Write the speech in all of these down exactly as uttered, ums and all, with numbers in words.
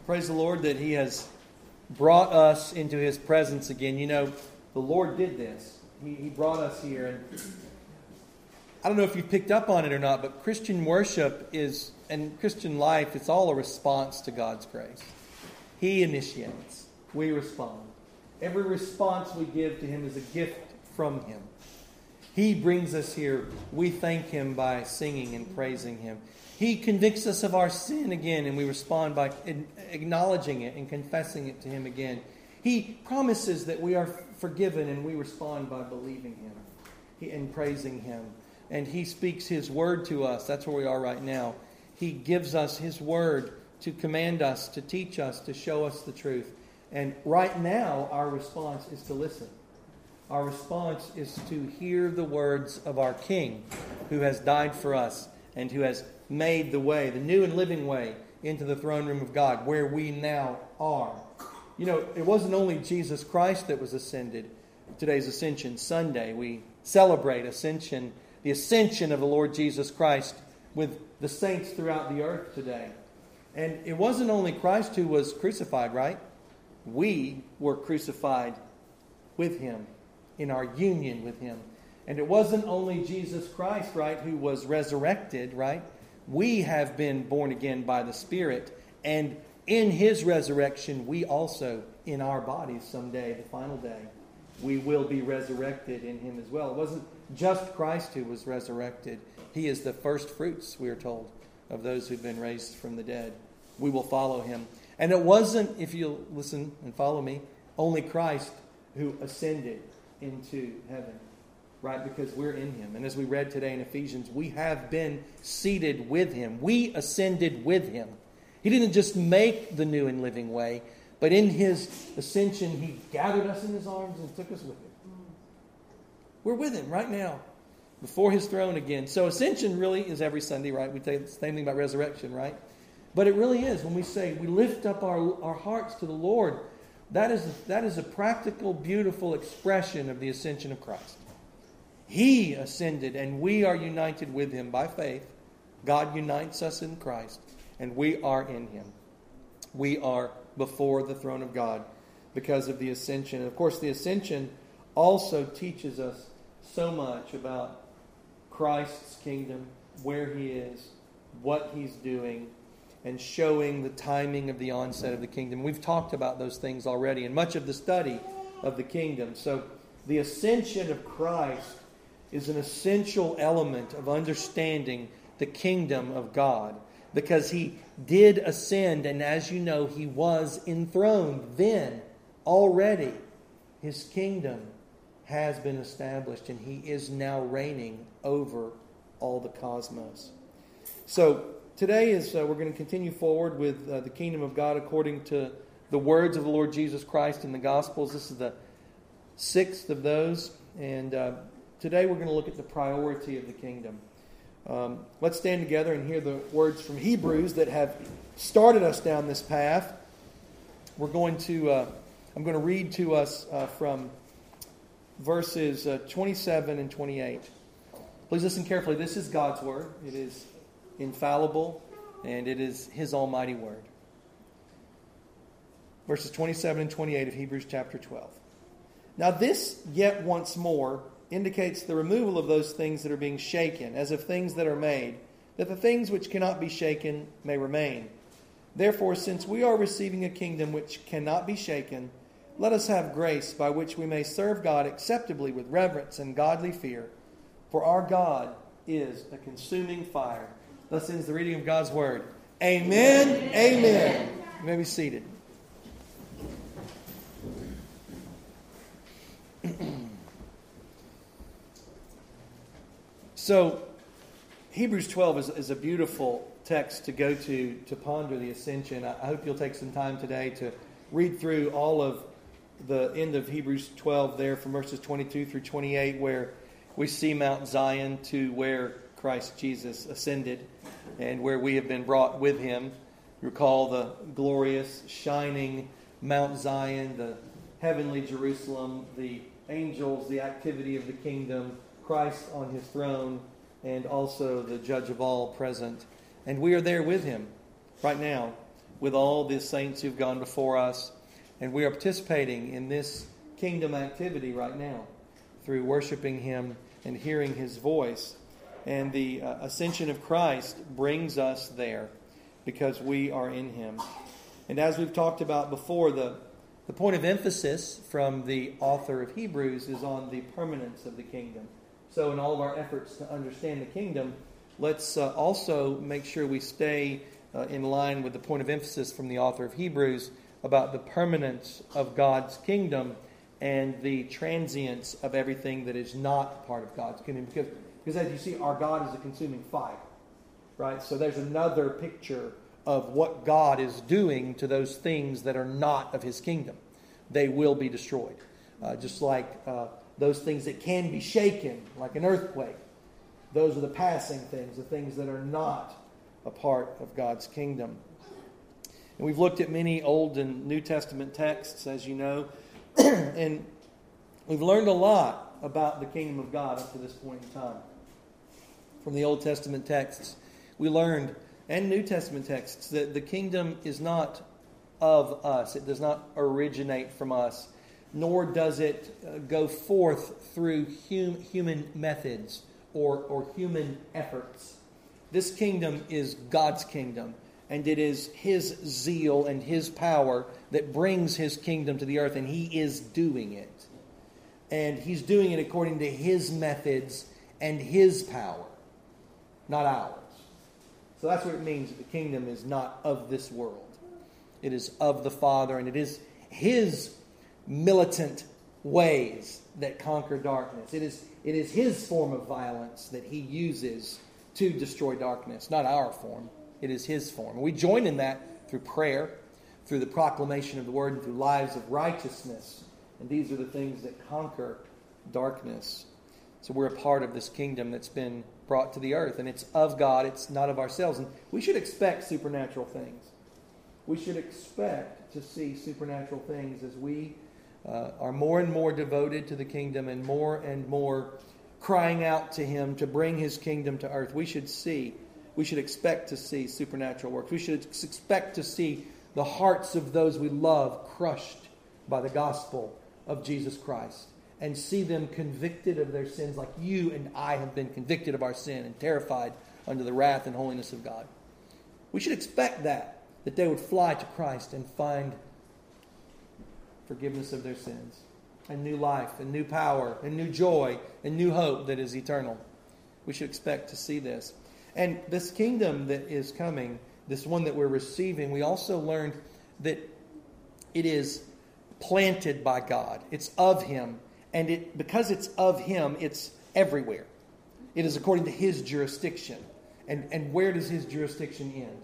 Praise the Lord that He has brought us into His presence again. You know, the Lord did this. He, he brought us here. And I don't know if you picked up on it or not, but Christian worship is, and Christian life, it's all a response to God's grace. He initiates. We respond. Every response we give to Him is a gift from Him. He brings us here. We thank Him by singing and praising Him. He convicts us of our sin again, and we respond by acknowledging it and confessing it to Him again. He promises that we are forgiven, and we respond by believing Him and praising Him. And He speaks His word to us. That's where we are right now. He gives us His word to command us, to teach us, to show us the truth. And right now, our response is to listen. Our response is to hear the words of our King, who has died for us and who has made the way, the new and living way, into the throne room of God, where we now are. You know, it wasn't only Jesus Christ that was ascended. Today's Ascension Sunday. We celebrate ascension, the ascension of the Lord Jesus Christ with the saints throughout the earth today. And it wasn't only Christ who was crucified, right? We were crucified with Him, in our union with Him. And it wasn't only Jesus Christ, right, who was resurrected, right? We have been born again by the Spirit. And in His resurrection, we also, in our bodies someday, the final day, we will be resurrected in Him as well. It wasn't just Christ who was resurrected. He is the first fruits, we are told, of those who've been raised from the dead. We will follow Him. And it wasn't, if you'll listen and follow me, only Christ who ascended into heaven, right? Because we're in Him. And as we read today in Ephesians, we have been seated with Him. We ascended with Him. He didn't just make the new and living way, but in His ascension, He gathered us in His arms and took us with Him. We're with Him right now, before His throne again. So ascension really is every Sunday, right? We say the same thing about resurrection, right? But it really is when we say we lift up our, our hearts to the Lord. That is, that is a practical, beautiful expression of the ascension of Christ. He ascended and we are united with Him by faith. God unites us in Christ and we are in Him. We are before the throne of God because of the ascension. And of course, the ascension also teaches us so much about Christ's kingdom, where He is, what He's doing, and showing the timing of the onset of the kingdom. We've talked about those things already in much of the study of the kingdom. So the ascension of Christ is an essential element of understanding the kingdom of God, because He did ascend, and as you know, He was enthroned then already. His kingdom has been established, and He is now reigning over all the cosmos. So today is uh, we're going to continue forward with uh, the kingdom of God according to the words of the Lord Jesus Christ in the Gospels. This is the sixth of those, and uh, today we're going to look at the priority of the kingdom. Um, let's stand together and hear the words from Hebrews that have started us down this path. We're going to, uh, I'm going to read to us uh, from verses uh, twenty-seven and twenty-eight. Please listen carefully. This is God's word. It is infallible, and it is His almighty word. Verses twenty-seven and twenty-eight of Hebrews chapter twelve. Now this yet once more indicates the removal of those things that are being shaken, as of things that are made, that the things which cannot be shaken may remain. Therefore, since we are receiving a kingdom which cannot be shaken, let us have grace by which we may serve God acceptably with reverence and godly fear. For our God is a consuming fire. Thus ends the reading of God's word. Amen. Amen. Amen. You may be seated. So, Hebrews twelve is, is a beautiful text to go to to ponder the ascension. I, I hope you'll take some time today to read through all of the end of Hebrews twelve there from verses twenty-two through twenty-eight, where we see Mount Zion to where Christ Jesus ascended and where we have been brought with Him. Recall the glorious, shining Mount Zion, the heavenly Jerusalem, the angels, the activity of the kingdom, Christ on His throne, and also the judge of all present. And we are there with Him right now. with all the saints who've gone before us. And we are participating in this kingdom activity right now through worshiping Him and hearing His voice. And the uh, ascension of Christ brings us there because we are in Him. And as we've talked about before, the, the point of emphasis from the author of Hebrews is on the permanence of the kingdom. So in all of our efforts to understand the kingdom, let's uh, also make sure we stay uh, in line with the point of emphasis from the author of Hebrews about the permanence of God's kingdom and the transience of everything that is not part of God's kingdom. Because, because as you see, our God is a consuming fire. Right? So there's another picture of what God is doing to those things that are not of His kingdom. They will be destroyed. Uh, just like uh, those things that can be shaken, like an earthquake. Those are the passing things, the things that are not a part of God's kingdom. And we've looked at many Old and New Testament texts, as you know, and we've learned a lot about the kingdom of God up to this point in time. From the Old Testament texts, we learned, and New Testament texts, that the kingdom is not of us. It does not originate from us, nor does it uh, go forth through hum, human methods or, or human efforts. This kingdom is God's kingdom, and it is His zeal and His power that brings His kingdom to the earth, and He is doing it. And He's doing it according to His methods and His power, not ours. So that's what it means that the kingdom is not of this world. It is of the Father, and it is His militant ways that conquer darkness. It is, it is His form of violence that He uses to destroy darkness, not our form. It is His form. And we join in that through prayer, through the proclamation of the Word, and through lives of righteousness. And these are the things that conquer darkness. So we're a part of this kingdom that's been brought to the earth. And it's of God. It's not of ourselves. And we should expect supernatural things. We should expect to see supernatural things as we uh, are more and more devoted to the kingdom and more and more crying out to Him to bring His kingdom to earth. We should see, we should expect to see supernatural works. We should expect to see the hearts of those we love crushed by the gospel of Jesus Christ, and see them convicted of their sins like you and I have been convicted of our sin and terrified under the wrath and holiness of God. We should expect that, that they would fly to Christ and find forgiveness of their sins, and new life, and new power, and new joy, and new hope that is eternal. We should expect to see this. And this kingdom that is coming, this one that we're receiving, we also learned that it is planted by God. It's of Him. And it because it's of Him, it's everywhere. It is according to His jurisdiction. And, and where does His jurisdiction end?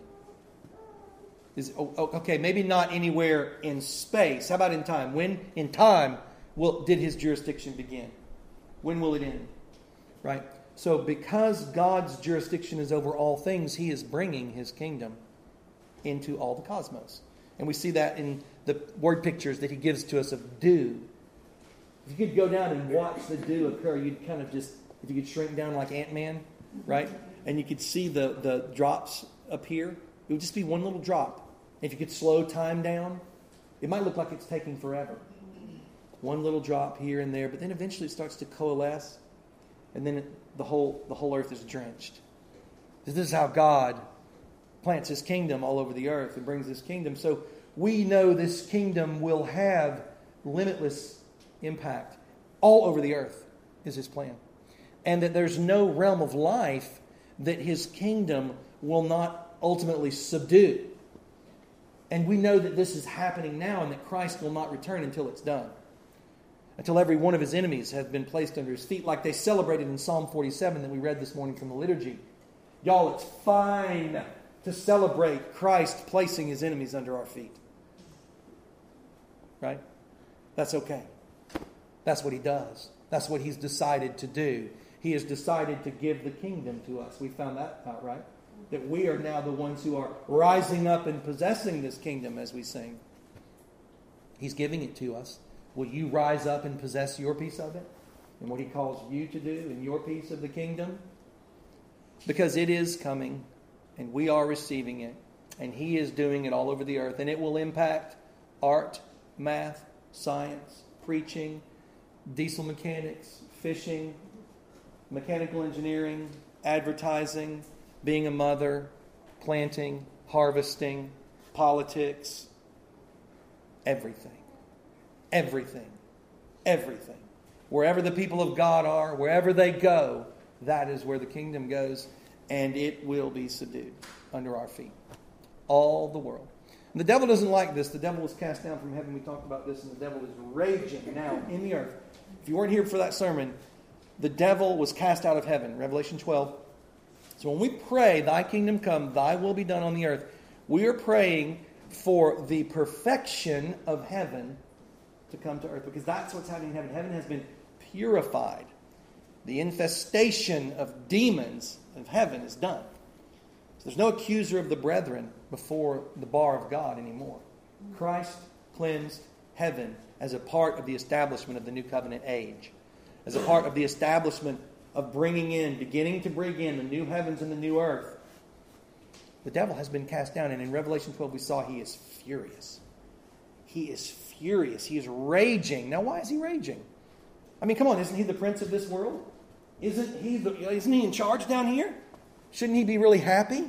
Is, okay, maybe not anywhere in space. How about in time? When in time will did His jurisdiction begin? When will it end? Right? So because God's jurisdiction is over all things, He is bringing His kingdom into all the cosmos. And we see that in the word pictures that He gives to us of dew. If you could go down and watch the dew occur, you'd kind of just, if you could shrink down like Ant-Man, right? And you could see the, the drops appear. It would just be one little drop. If you could slow time down, it might look like it's taking forever. One little drop here and there, but then eventually it starts to coalesce, and then it, the whole the whole earth is drenched. This is how God plants His kingdom all over the earth and brings His kingdom. So we know this kingdom will have limitless impact all over the earth is His plan. And that there's no realm of life that His kingdom will not ultimately subdue. And we know that this is happening now and that Christ will not return until it's done. Until every one of His enemies has been placed under His feet, like they celebrated in Psalm forty-seven that we read this morning from the liturgy. Y'all, it's fine to celebrate Christ placing His enemies under our feet. Right? That's okay. That's what He does. That's what He's decided to do. He has decided to give the kingdom to us. We found that out, right? That we are now the ones who are rising up and possessing this kingdom as we sing. He's giving it to us. Will you rise up and possess your piece of it? And what He calls you to do in your piece of the kingdom? Because it is coming and we are receiving it. And He is doing it all over the earth. And it will impact art, math, science, preaching, diesel mechanics, fishing, mechanical engineering, advertising, being a mother, planting, harvesting, politics, everything. Everything. Everything. Wherever the people of God are, wherever they go, that is where the kingdom goes, and it will be subdued under our feet. All the world. And the devil doesn't like this. The devil was cast down from heaven. We talked about this, and the devil is raging now in the earth. If you weren't here for that sermon, the devil was cast out of heaven. Revelation twelve. So when we pray, thy kingdom come, thy will be done on the earth, we are praying for the perfection of heaven to come to earth. Because that's what's happening in heaven. Heaven has been purified. The infestation of demons of heaven is done. So there's no accuser of the brethren before the bar of God anymore. Christ cleansed heaven as a part of the establishment of the new covenant age. As a part of the establishment of bringing in, beginning to bring in the new heavens and the new earth. The devil has been cast down, and in Revelation twelve we saw he is furious. He is furious. He is raging. Now why is he raging? I mean, come on, isn't he the prince of this world? Isn't he the, isn't he in charge down here? Shouldn't he be really happy?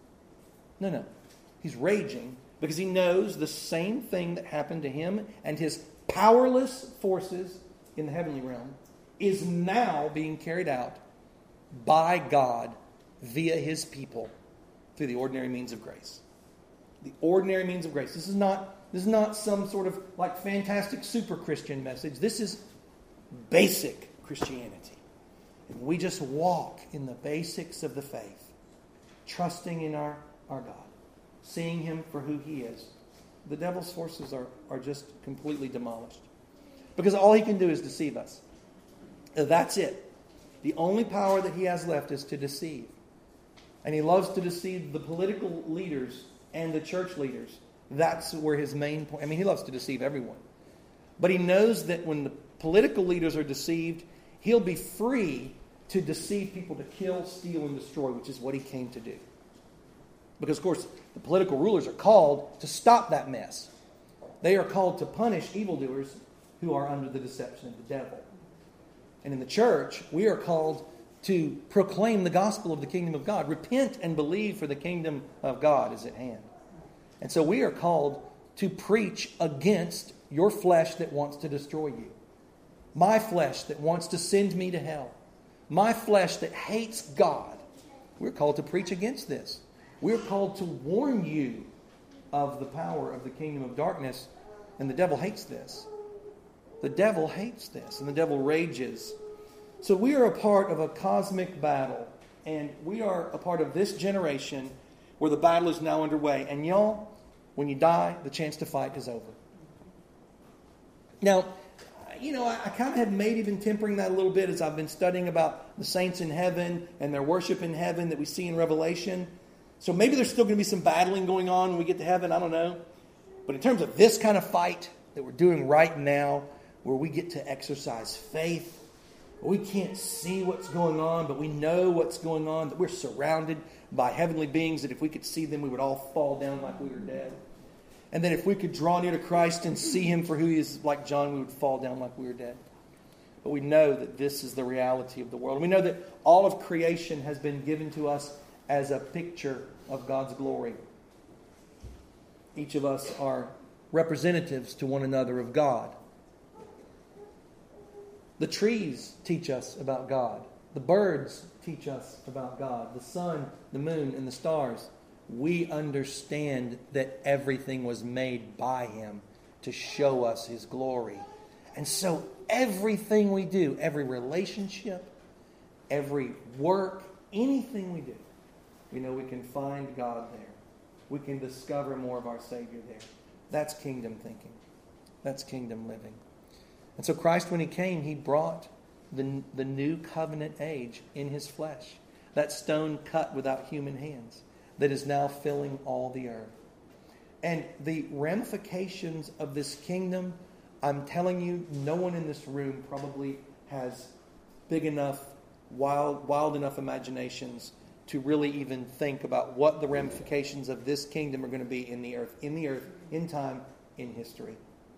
No, no. He's raging because he knows the same thing that happened to him and his powerless forces in the heavenly realm is now being carried out by God via His people through the ordinary means of grace. The ordinary means of grace. This is not, this is not some sort of like fantastic super Christian message. This is basic Christianity. And we just walk in the basics of the faith, trusting in our, our God, seeing Him for who He is. The devil's forces are, are just completely demolished. Because all he can do is deceive us. That's it. The only power that he has left is to deceive. And he loves to deceive the political leaders and the church leaders. That's where his main point... I mean, he loves to deceive everyone. But he knows that when the political leaders are deceived, he'll be free to deceive people to kill, steal, and destroy, which is what he came to do. Because, of course, the political rulers are called to stop that mess. They are called to punish evildoers who are under the deception of the devil. And in the church, we are called to proclaim the gospel of the kingdom of God. Repent and believe, for the kingdom of God is at hand. And so we are called to preach against your flesh that wants to destroy you. My flesh that wants to send me to hell. My flesh that hates God. We're called to preach against this. We're called to warn you of the power of the kingdom of darkness. And the devil hates this. The devil hates this, and the devil rages. So we are a part of a cosmic battle, and we are a part of this generation where the battle is now underway. And y'all, when you die, the chance to fight is over. Now, you know, I, I kind of have maybe been tempering that a little bit as I've been studying about the saints in heaven and their worship in heaven that we see in Revelation. So maybe there's still going to be some battling going on when we get to heaven. I don't know. But in terms of this kind of fight that we're doing right now, where we get to exercise faith. We can't see what's going on, but we know what's going on, that we're surrounded by heavenly beings, that if we could see them, we would all fall down like we were dead. And that if we could draw near to Christ and see Him for who He is, like John, we would fall down like we were dead. But we know that this is the reality of the world. And we know that all of creation has been given to us as a picture of God's glory. Each of us are representatives to one another of God. The trees teach us about God. The birds teach us about God. The sun, the moon, and the stars. We understand that everything was made by Him to show us His glory. And so everything we do, every relationship, every work, anything we do, we know we can find God there. We can discover more of our Savior there. That's kingdom thinking. That's kingdom living. And so Christ, when He came, He brought the, the new covenant age in His flesh. That stone cut without human hands that is now filling all the earth. And the ramifications of this kingdom, I'm telling you, no one in this room probably has big enough, wild, wild enough imaginations to really even think about what the ramifications of this kingdom are going to be in the earth, in the earth, in time, in history.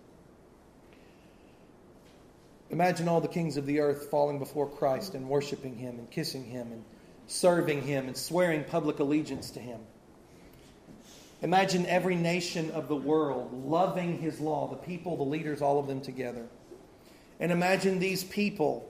Imagine all the kings of the earth falling before Christ and worshiping Him and kissing Him and serving Him and swearing public allegiance to Him. Imagine every nation of the world loving His law, the people, the leaders, all of them together. And imagine these people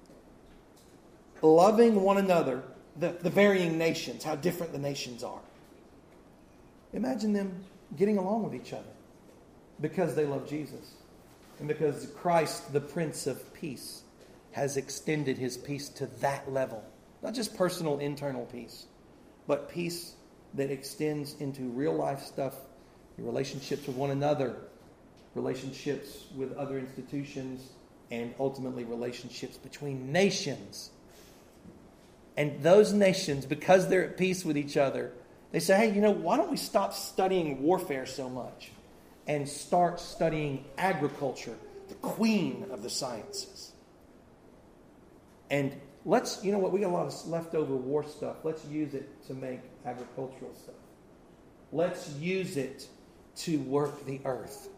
loving one another, the, the varying nations, how different the nations are. Imagine them getting along with each other because they love Jesus. And because Christ, the Prince of Peace, has extended His peace to that level. Not just personal, internal peace, but peace that extends into real life stuff, your relationships with one another, relationships with other institutions, and ultimately relationships between nations. And those nations, because they're at peace with each other, they say, hey, you know, why don't we stop studying warfare so much and start studying agriculture, the queen of the sciences? And let's, you know what, we got a lot of leftover war stuff. Let's use it to make agricultural stuff. Let's use it to work the earth.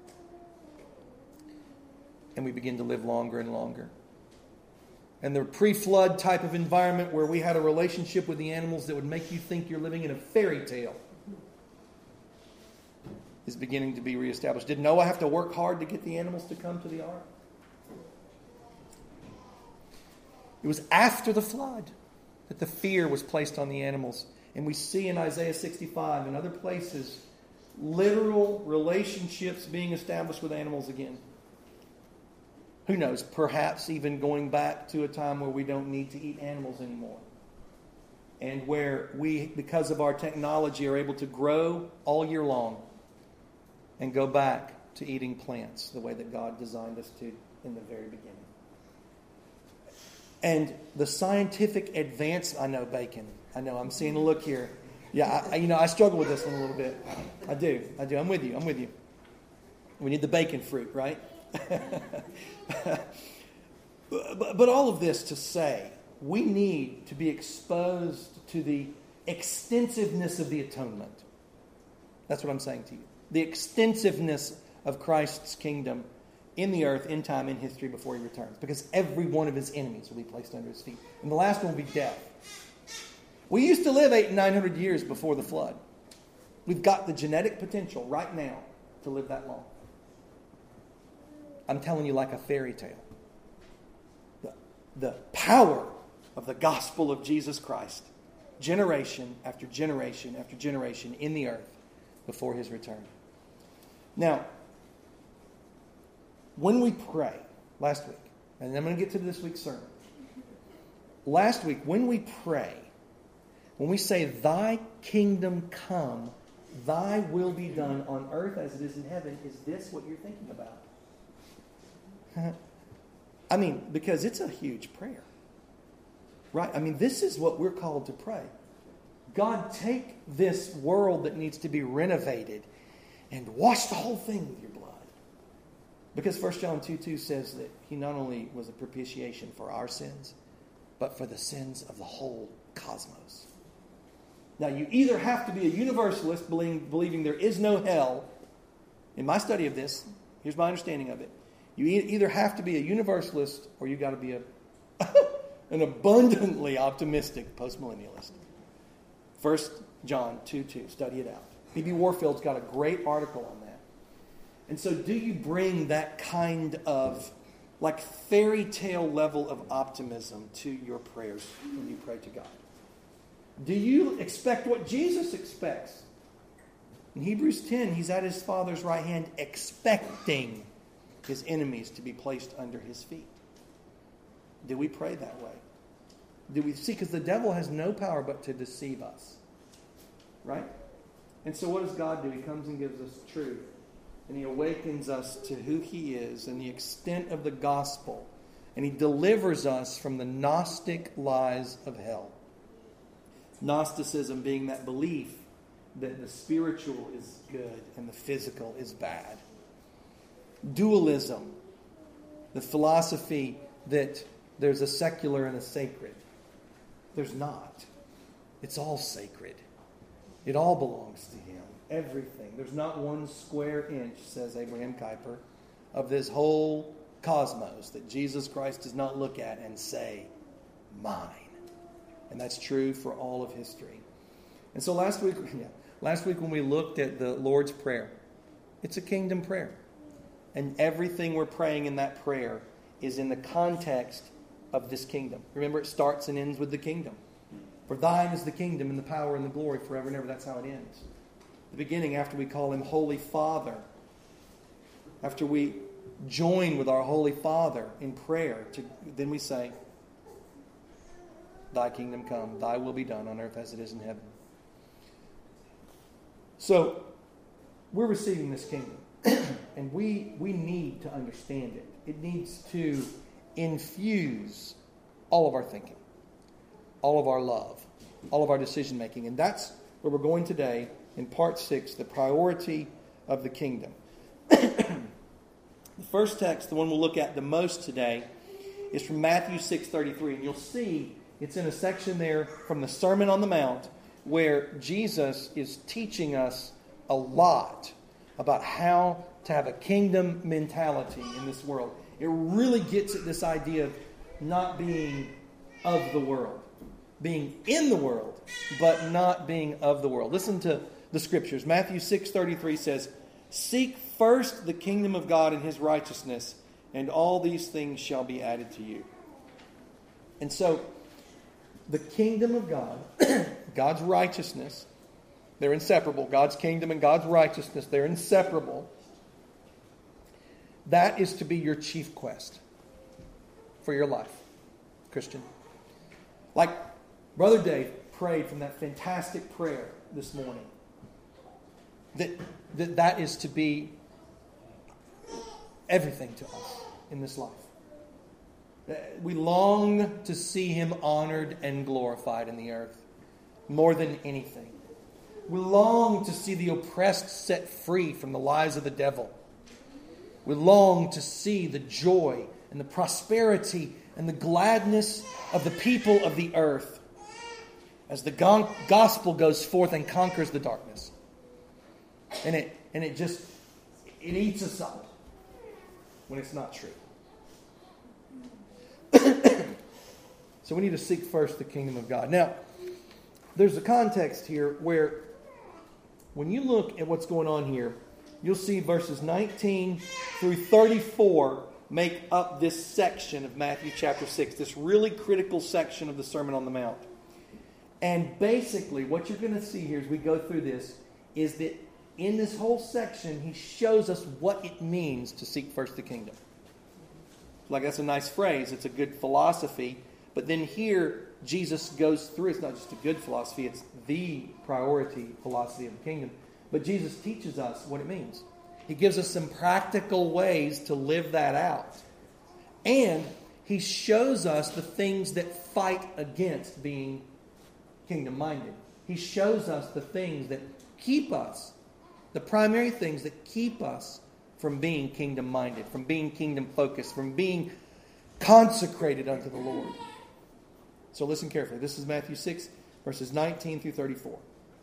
And we begin to live longer and longer. And the pre-flood type of environment where we had a relationship with the animals that would make you think you're living in a fairy tale is beginning to be reestablished. Did Noah have to work hard to get the animals to come to the ark? It was after the flood that the fear was placed on the animals. And we see in Isaiah sixty-five and other places literal relationships being established with animals again. Who knows, perhaps even going back to a time where we don't need to eat animals anymore. And where we, because of our technology, are able to grow all year long and go back to eating plants the way that God designed us to in the very beginning. And the scientific advance, I know bacon. I know, I'm seeing a look here. Yeah, I, you know, I struggle with this one a little bit. I do, I do. I'm with you, I'm with you. We need the bacon fruit, right? but, but all of this to say, we need to be exposed to the extensiveness of the atonement. That's what I'm saying to you. The extensiveness of Christ's kingdom in the earth, in time, in history, before He returns. Because every one of His enemies will be placed under His feet. And the last one will be death. We used to live eight and nine hundred years before the flood. We've got the genetic potential right now to live that long. I'm telling you like a fairy tale. The, the power of the gospel of Jesus Christ, generation after generation after generation in the earth before His return. Now, when we pray, last week, and I'm going to get to this week's sermon. Last week, when we pray, when we say, Thy kingdom come, Thy will be done on earth as it is in heaven, is this what you're thinking about? I mean, because it's a huge prayer. Right? I mean, this is what we're called to pray. God, take this world that needs to be renovated and wash the whole thing with your blood. Because First John two two says that He not only was a propitiation for our sins, but for the sins of the whole cosmos. Now, you either have to be a universalist, believing, believing there is no hell. In my study of this, here's my understanding of it. You either have to be a universalist or you've got to be a an abundantly optimistic postmillennialist. First John two two. Study it out. B B Warfield's got a great article on that. And so do you bring that kind of like fairy tale level of optimism to your prayers when you pray to God? Do you expect what Jesus expects? In Hebrews ten, He's at His Father's right hand expecting His enemies to be placed under His feet. Do we pray that way? Do we see? Because the devil has no power but to deceive us. Right? And so what does God do? He comes and gives us truth. And He awakens us to who He is and the extent of the gospel. And He delivers us from the Gnostic lies of hell. Gnosticism being that belief that the spiritual is good and the physical is bad. Dualism, the philosophy that there's a secular and a sacred. There's not. It's all sacred. It all belongs to Him. Everything. There's not one square inch, says Abraham Kuyper, of this whole cosmos that Jesus Christ does not look at and say, mine. And that's true for all of history. And so last week, yeah, last week when we looked at the Lord's Prayer, it's a kingdom prayer. And everything we're praying in that prayer is in the context of this kingdom. Remember, it starts and ends with the kingdom. For thine is the kingdom and the power and the glory forever and ever. That's how it ends. The beginning, after we call Him Holy Father, after we join with our Holy Father in prayer, to, then we say, Thy kingdom come, Thy will be done on earth as it is in heaven. So, we're receiving this kingdom. And we, we need to understand it. It needs to infuse all of our thinking, all of our love, all of our decision making. And that's where we're going today in part six, the priority of the kingdom. The first text, the one we'll look at the most today, is from Matthew six thirty-three. And you'll see it's in a section there from the Sermon on the Mount where Jesus is teaching us a lot about how to have a kingdom mentality in this world. It really gets at this idea of not being of the world. Being in the world, but not being of the world. Listen to the scriptures. Matthew six thirty-three says, Seek first the kingdom of God and His righteousness, and all these things shall be added to you. And so, the kingdom of God, God's righteousness, they're inseparable. God's kingdom and God's righteousness, they're inseparable. That is to be your chief quest for your life, Christian. Like Brother Dave prayed from that fantastic prayer this morning. That, that that is to be everything to us in this life. We long to see Him honored and glorified in the earth more than anything. We long to see the oppressed set free from the lies of the devil. We long to see the joy and the prosperity and the gladness of the people of the earth as the gospel goes forth and conquers the darkness. And it and it just, it eats us up when it's not true. So we need to seek first the kingdom of God. Now, there's a context here where when you look at what's going on here, you'll see verses nineteen through thirty-four make up this section of Matthew chapter six, this really critical section of the Sermon on the Mount. And basically, what you're going to see here as we go through this is that in this whole section, He shows us what it means to seek first the kingdom. Like, that's a nice phrase. It's a good philosophy. But then here, Jesus goes through. It's not just a good philosophy. It's the priority philosophy of the kingdom. But Jesus teaches us what it means. He gives us some practical ways to live that out. And He shows us the things that fight against being kingdom-minded. He shows us the things that keep us, the primary things that keep us from being kingdom-minded, from being kingdom-focused, from being consecrated unto the Lord. So listen carefully. This is Matthew six, verses nineteen through thirty-four.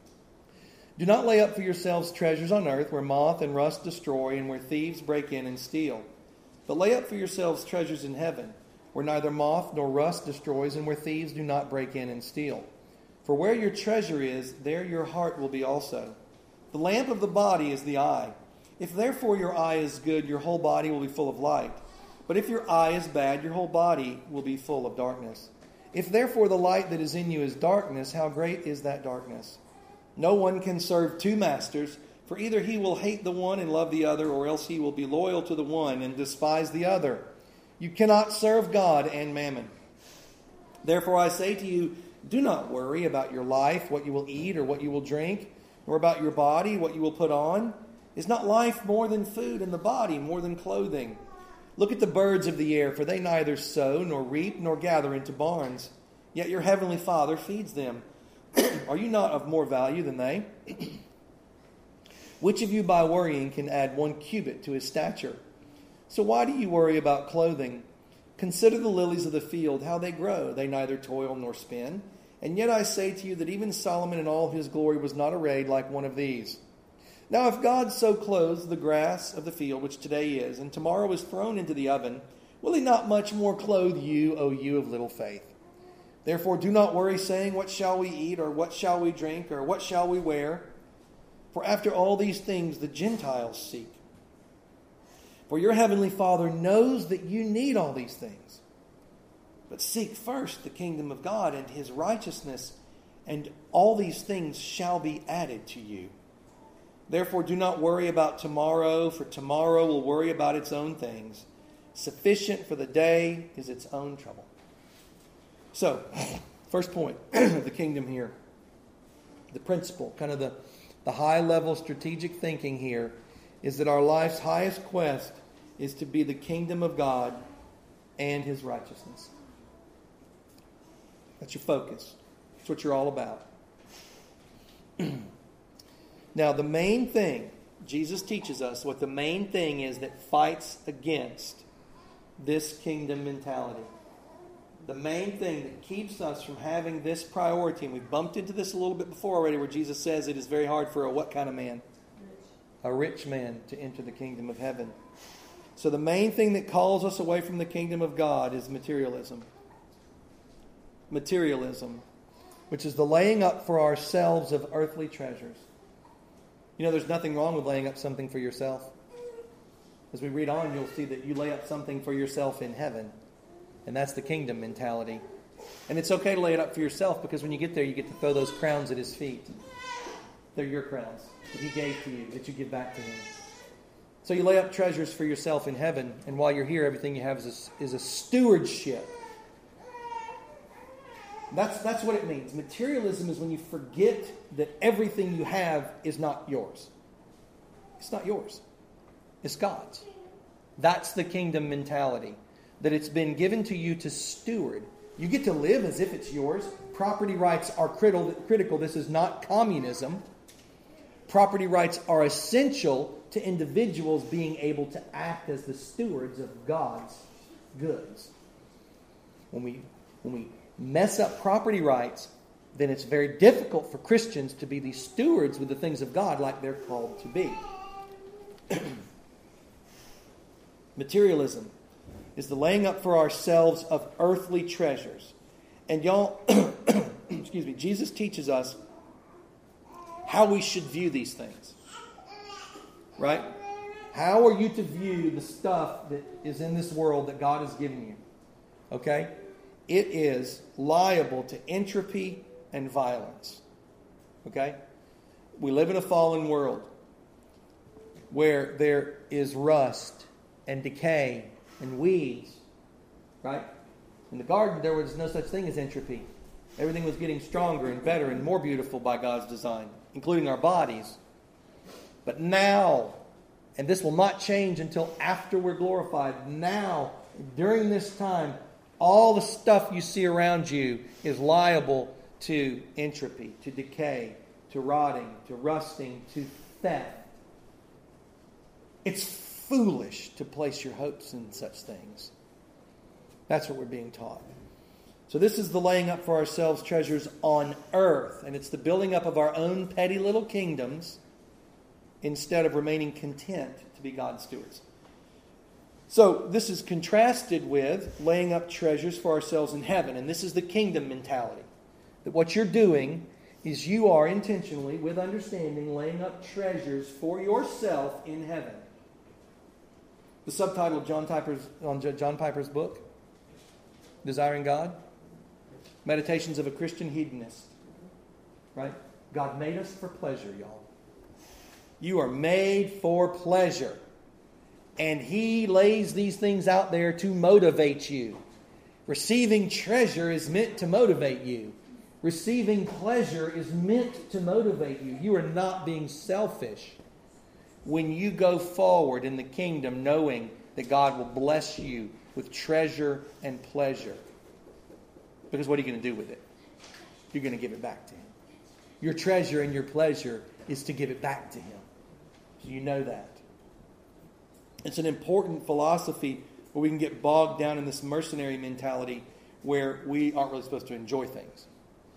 Do not lay up for yourselves treasures on earth where moth and rust destroy and where thieves break in and steal. But lay up for yourselves treasures in heaven where neither moth nor rust destroys and where thieves do not break in and steal. For where your treasure is, there your heart will be also. The lamp of the body is the eye. If therefore your eye is good, your whole body will be full of light. But if your eye is bad, your whole body will be full of darkness. If therefore the light that is in you is darkness, how great is that darkness? No one can serve two masters, for either he will hate the one and love the other, or else he will be loyal to the one and despise the other. You cannot serve God and mammon. Therefore I say to you, do not worry about your life, what you will eat or what you will drink, nor about your body, what you will put on. Is not life more than food, and the body more than clothing? Look at the birds of the air, for they neither sow nor reap nor gather into barns, yet your heavenly Father feeds them. Are you not of more value than they? Which of you by worrying can add one cubit to his stature? So why do you worry about clothing? Consider the lilies of the field, how they grow. They neither toil nor spin. And yet I say to you that even Solomon in all his glory was not arrayed like one of these. Now if God so clothes the grass of the field, which today is, and tomorrow is thrown into the oven, will he not much more clothe you, O you of little faith? Therefore do not worry, saying, what shall we eat, or what shall we drink, or what shall we wear? For after all these things the Gentiles seek. For your heavenly Father knows that you need all these things. But seek first the kingdom of God and his righteousness, and all these things shall be added to you. Therefore do not worry about tomorrow, for tomorrow will worry about its own things. Sufficient for the day is its own trouble. So, first point of the kingdom here. The principle, kind of the, the high-level strategic thinking here, is that our life's highest quest is to be the kingdom of God and his righteousness. That's your focus. That's what you're all about. Now, the main thing, Jesus teaches us what the main thing is that fights against this kingdom mentality. The main thing that keeps us from having this priority, and we bumped into this a little bit before already, where Jesus says it is very hard for a what kind of man? A rich man to enter the kingdom of heaven. So the main thing that calls us away from the kingdom of God is materialism. Materialism, which is the laying up for ourselves of earthly treasures. You know, there's nothing wrong with laying up something for yourself. As we read on, you'll see that you lay up something for yourself in heaven. And that's the kingdom mentality. And it's okay to lay it up for yourself, because when you get there, you get to throw those crowns at his feet. They're your crowns that he gave to you, that you give back to him. So you lay up treasures for yourself in heaven, and while you're here, everything you have is a, is a stewardship. That's, that's what it means. Materialism is when you forget that everything you have is not yours. It's not yours. It's God's. That's the kingdom mentality. That it's been given to you to steward. You get to live as if it's yours. Property rights are critical. This is not communism. Property rights are essential to individuals being able to act as the stewards of God's goods. When we, when we mess up property rights, then it's very difficult for Christians to be the stewards with the things of God like they're called to be. Materialism is the laying up for ourselves of earthly treasures. And y'all, excuse me, Jesus teaches us how we should view these things. Right? How are you to view the stuff that is in this world that God has given you? Okay? It is liable to entropy and violence. Okay? We live in a fallen world where there is rust and decay and weeds. Right? In the garden, there was no such thing as entropy. Everything was getting stronger and better and more beautiful by God's design, including our bodies. But now, and this will not change until after we're glorified, now, during this time, all the stuff you see around you is liable to entropy, to decay, to rotting, to rusting, to theft. It's foolish to place your hopes in such things. That's what we're being taught. So this is the laying up for ourselves treasures on earth. And it's the building up of our own petty little kingdoms instead of remaining content to be God's stewards. So this is contrasted with laying up treasures for ourselves in heaven. And this is the kingdom mentality. That what you're doing is you are intentionally, with understanding, laying up treasures for yourself in heaven. The subtitle of John Piper's, on John Piper's book, Desiring God, Meditations of a Christian Hedonist. Right? God made us for pleasure, y'all. You are made for pleasure. And He lays these things out there to motivate you. Receiving treasure is meant to motivate you. Receiving pleasure is meant to motivate you. You are not being selfish when you go forward in the kingdom knowing that God will bless you with treasure and pleasure. Because what are you going to do with it? You're going to give it back to Him. Your treasure and your pleasure is to give it back to Him. So you know that. It's an important philosophy where we can get bogged down in this mercenary mentality where we aren't really supposed to enjoy things.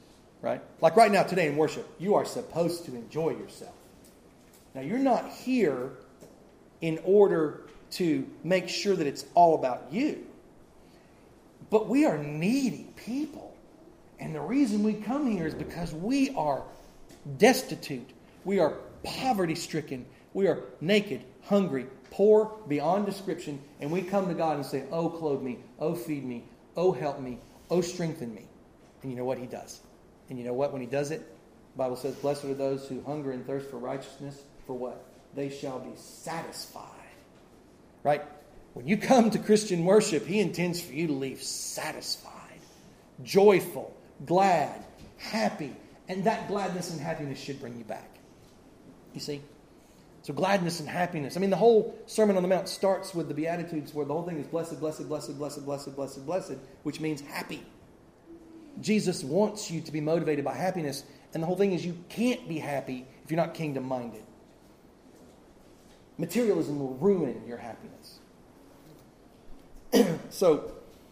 Right? Like right now, today in worship, you are supposed to enjoy yourself. Now, you're not here in order to make sure that it's all about you. But we are needy people. And the reason we come here is because we are destitute. We are poverty-stricken. We are naked, hungry, poor beyond description. And we come to God and say, oh, clothe me. Oh, feed me. Oh, help me. Oh, strengthen me. And you know what He does? And you know what? When He does it, the Bible says, blessed are those who hunger and thirst for righteousness. For what? They shall be satisfied. Right? When you come to Christian worship, He intends for you to leave satisfied, joyful, glad, happy. And that gladness and happiness should bring you back. You see? So gladness and happiness. I mean, the whole Sermon on the Mount starts with the Beatitudes where the whole thing is blessed, blessed, blessed, blessed, blessed, blessed, blessed, which means happy. Jesus wants you to be motivated by happiness. And the whole thing is you can't be happy if you're not kingdom-minded. Materialism will ruin your happiness. So,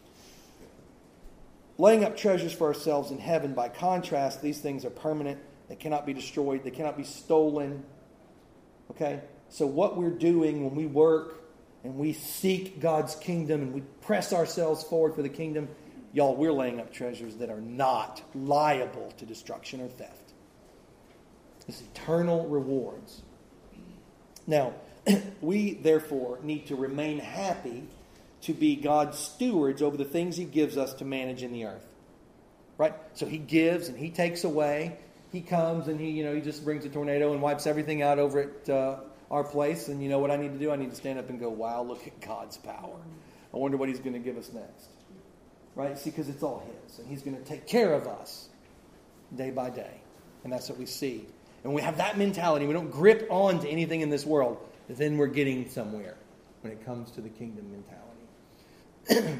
laying up treasures for ourselves in heaven, by contrast, these things are permanent. They cannot be destroyed. They cannot be stolen. Okay? So what we're doing when we work and we seek God's kingdom and we press ourselves forward for the kingdom, y'all, we're laying up treasures that are not liable to destruction or theft. It's eternal rewards. Now, we, therefore, need to remain happy to be God's stewards over the things He gives us to manage in the earth. Right? So He gives and He takes away. He comes and He, you know, He just brings a tornado and wipes everything out over at uh, our place. And you know what I need to do? I need to stand up and go, wow, look at God's power. I wonder what He's going to give us next. Right? See, because it's all His. And He's going to take care of us day by day. And that's what we see. And we have that mentality. We don't grip on to anything in this world. Then we're getting somewhere when it comes to the kingdom mentality.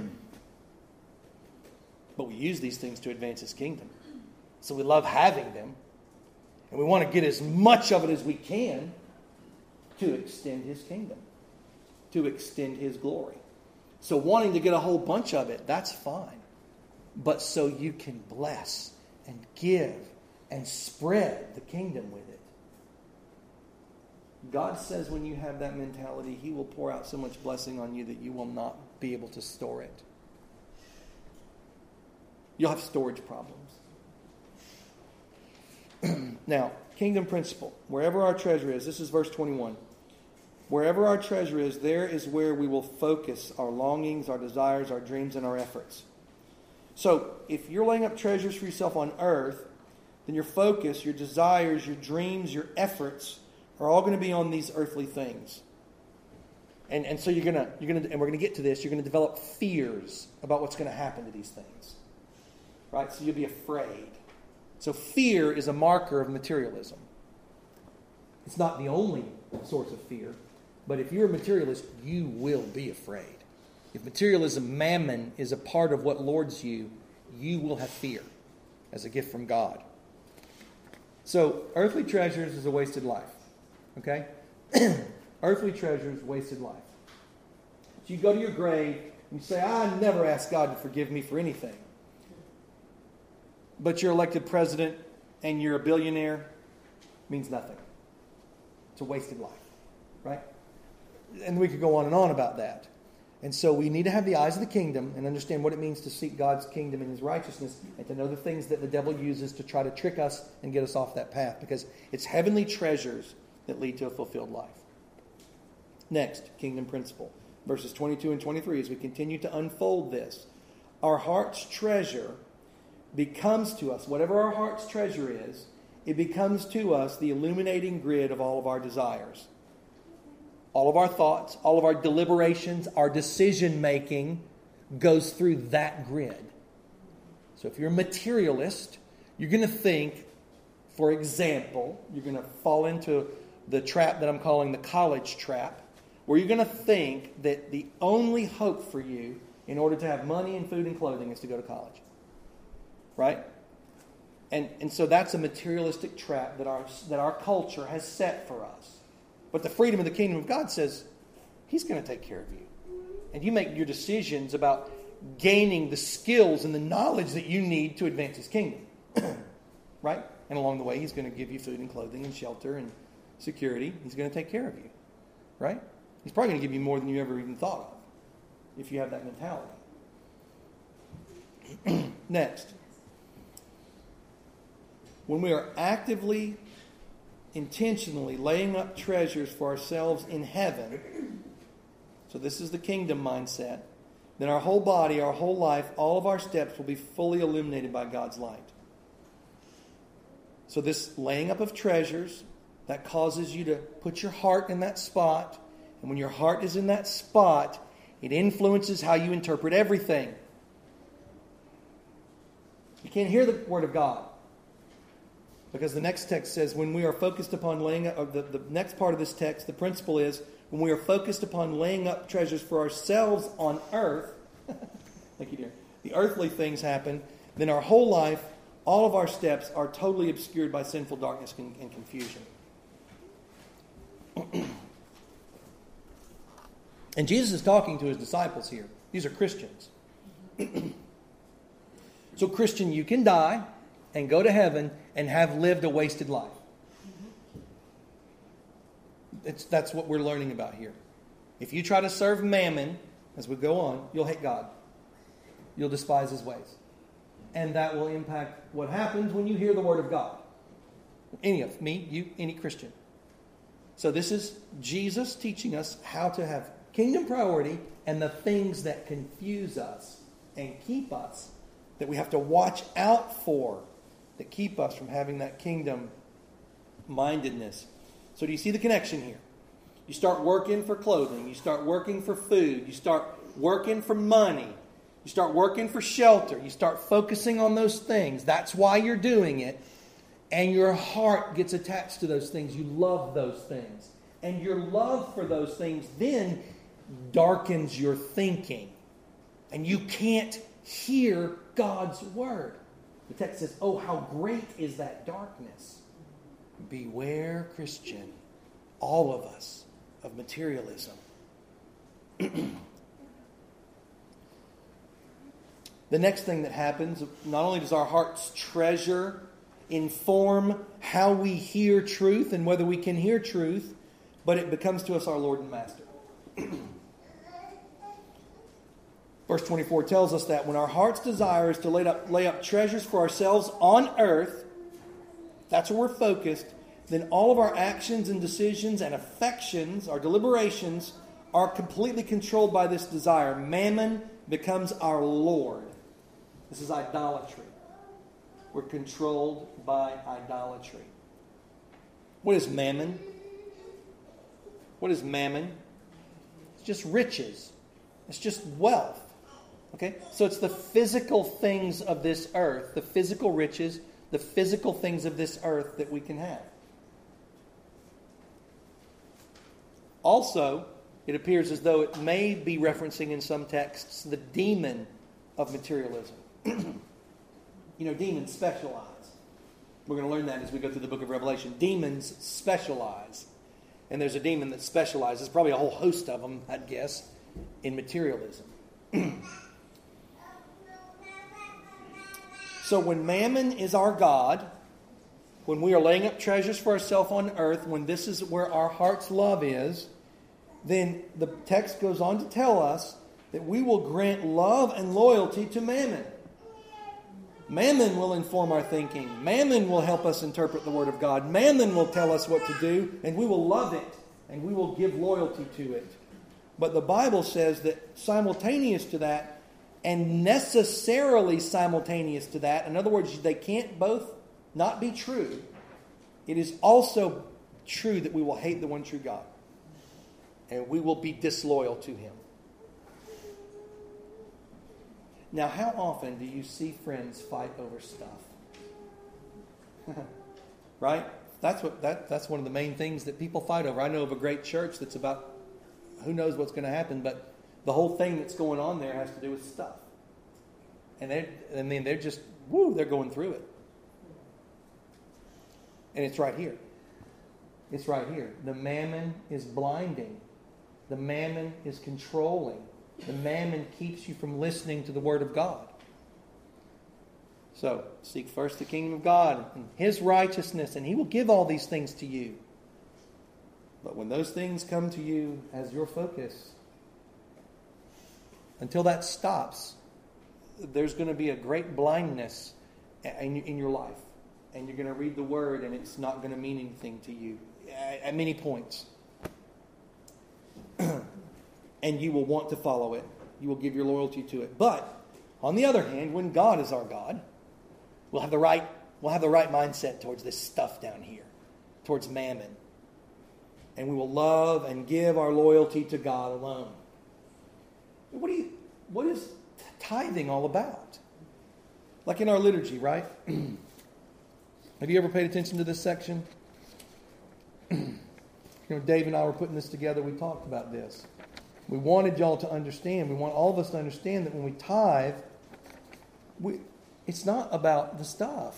But we use these things to advance His kingdom. So we love having them. And we want to get as much of it as we can to extend His kingdom. To extend His glory. So wanting to get a whole bunch of it, that's fine. But so you can bless and give and spread the kingdom with it. God says when you have that mentality, He will pour out so much blessing on you that you will not be able to store it. You'll have storage problems. Now, kingdom principle. Wherever our treasure is, this is verse twenty-one. Wherever our treasure is, there is where we will focus our longings, our desires, our dreams, and our efforts. So, if you're laying up treasures for yourself on earth, then your focus, your desires, your dreams, your efforts are all going to be on these earthly things. And and so you're gonna you're gonna and we're gonna get to this, you're gonna develop fears about what's gonna happen to these things. Right? So you'll be afraid. So fear is a marker of materialism. It's not the only source of fear, but if you're a materialist, you will be afraid. If materialism, mammon, is a part of what lords you, you will have fear as a gift from God. So earthly treasures is a wasted life. Okay? Earthly treasures, wasted life. So you go to your grave and you say, I never asked God to forgive me for anything. But you're elected president and you're a billionaire, means nothing. It's a wasted life. Right? And we could go on and on about that. And so we need to have the eyes of the kingdom and understand what it means to seek God's kingdom and His righteousness and to know the things that the devil uses to try to trick us and get us off that path. Because it's heavenly treasures that lead to a fulfilled life. Next, kingdom principle. Verses twenty-two and twenty-three, as we continue to unfold this. Our heart's treasure becomes to us, whatever our heart's treasure is, it becomes to us the illuminating grid of all of our desires. All of our thoughts, all of our deliberations, our decision-making goes through that grid. So if you're a materialist, you're going to think, for example, you're going to fall into the trap that I'm calling the college trap, where you're going to think that the only hope for you in order to have money and food and clothing is to go to college. Right? And, and so that's a materialistic trap that our, that our culture has set for us. But the freedom of the kingdom of God says He's going to take care of you. And you make your decisions about gaining the skills and the knowledge that you need to advance His kingdom. right? And along the way, He's going to give you food and clothing and shelter and security. He's going to take care of you, right? He's probably going to give you more than you ever even thought of if you have that mentality. Next. When we are actively, intentionally laying up treasures for ourselves in heaven, so this is the kingdom mindset, then our whole body, our whole life, all of our steps will be fully illuminated by God's light. So this laying up of treasures, that causes you to put your heart in that spot. And when your heart is in that spot, it influences how you interpret everything. You can't hear the Word of God. Because the next text says, when we are focused upon laying up, or the, the next part of this text, the principle is, when we are focused upon laying up treasures for ourselves on earth, thank you, dear, the earthly things happen, then our whole life, all of our steps are totally obscured by sinful darkness and, and confusion. And Jesus is talking to His disciples here. These are Christians. So, Christian, you can die and go to heaven and have lived a wasted life. It's, that's what we're learning about here. If you try to serve mammon as we go on, you'll hate God. You'll despise His ways. And that will impact what happens when you hear the Word of God. Any of me, you, any Christian. So this is Jesus teaching us how to have kingdom priority and the things that confuse us and keep us, that we have to watch out for, that keep us from having that kingdom mindedness. So do you see the connection here? You start working for clothing. You start working for food. You start working for money. You start working for shelter. You start focusing on those things. That's why you're doing it. And your heart gets attached to those things. You love those things. And your love for those things then darkens your thinking. And you can't hear God's word. The text says, oh, how great is that darkness. Beware, Christian, all of us, of materialism. The next thing that happens, not only does our heart's treasure inform how we hear truth and whether we can hear truth, but it becomes to us our Lord and Master. Verse twenty-four tells us that when our heart's desire is to lay up, lay up treasures for ourselves on earth, that's where we're focused, then all of our actions and decisions and affections, our deliberations, are completely controlled by this desire. Mammon becomes our Lord. This is idolatry. We're controlled by idolatry. What is mammon? What is mammon? It's just riches. It's just wealth. Okay? So it's the physical things of this earth, the physical riches, the physical things of this earth that we can have. Also, it appears as though it may be referencing in some texts the demon of materialism. You know, demons specialize. We're going to learn that as we go through the book of Revelation. Demons specialize. And there's a demon that specializes, probably a whole host of them, I'd guess, in materialism. So when mammon is our God, when we are laying up treasures for ourselves on earth, when this is where our heart's love is, then the text goes on to tell us that we will grant love and loyalty to mammon. Mammon will inform our thinking. Mammon will help us interpret the Word of God. Mammon will tell us what to do, and we will love it, and we will give loyalty to it. But the Bible says that simultaneous to that, and necessarily simultaneous to that, in other words, they can't both not be true, it is also true that we will hate the one true God. And we will be disloyal to Him. Now, how often do you see friends fight over stuff? Right? That's what that that's one of the main things that people fight over. I know of a great church that's about who knows what's going to happen, but the whole thing that's going on there has to do with stuff. And they I mean they're just woo, they're going through it. And it's right here. It's right here. The mammon is blinding. The mammon is controlling. The mammon keeps you from listening to the Word of God. So, seek first the kingdom of God and His righteousness, and He will give all these things to you. But when those things come to you as your focus, until that stops, there's going to be a great blindness in your life. And you're going to read the Word, and it's not going to mean anything to you at many points. And you will want to follow it. You will give your loyalty to it. But, on the other hand, when God is our God, we'll have the right, we'll have the right mindset towards this stuff down here, towards mammon. And we will love and give our loyalty to God alone. What do you, what is tithing all about? Like in our liturgy, right? Have you ever paid attention to this section? You know, Dave and I were putting this together. We talked about this. We wanted y'all to understand. We want all of us to understand that when we tithe, we, it's not about the stuff.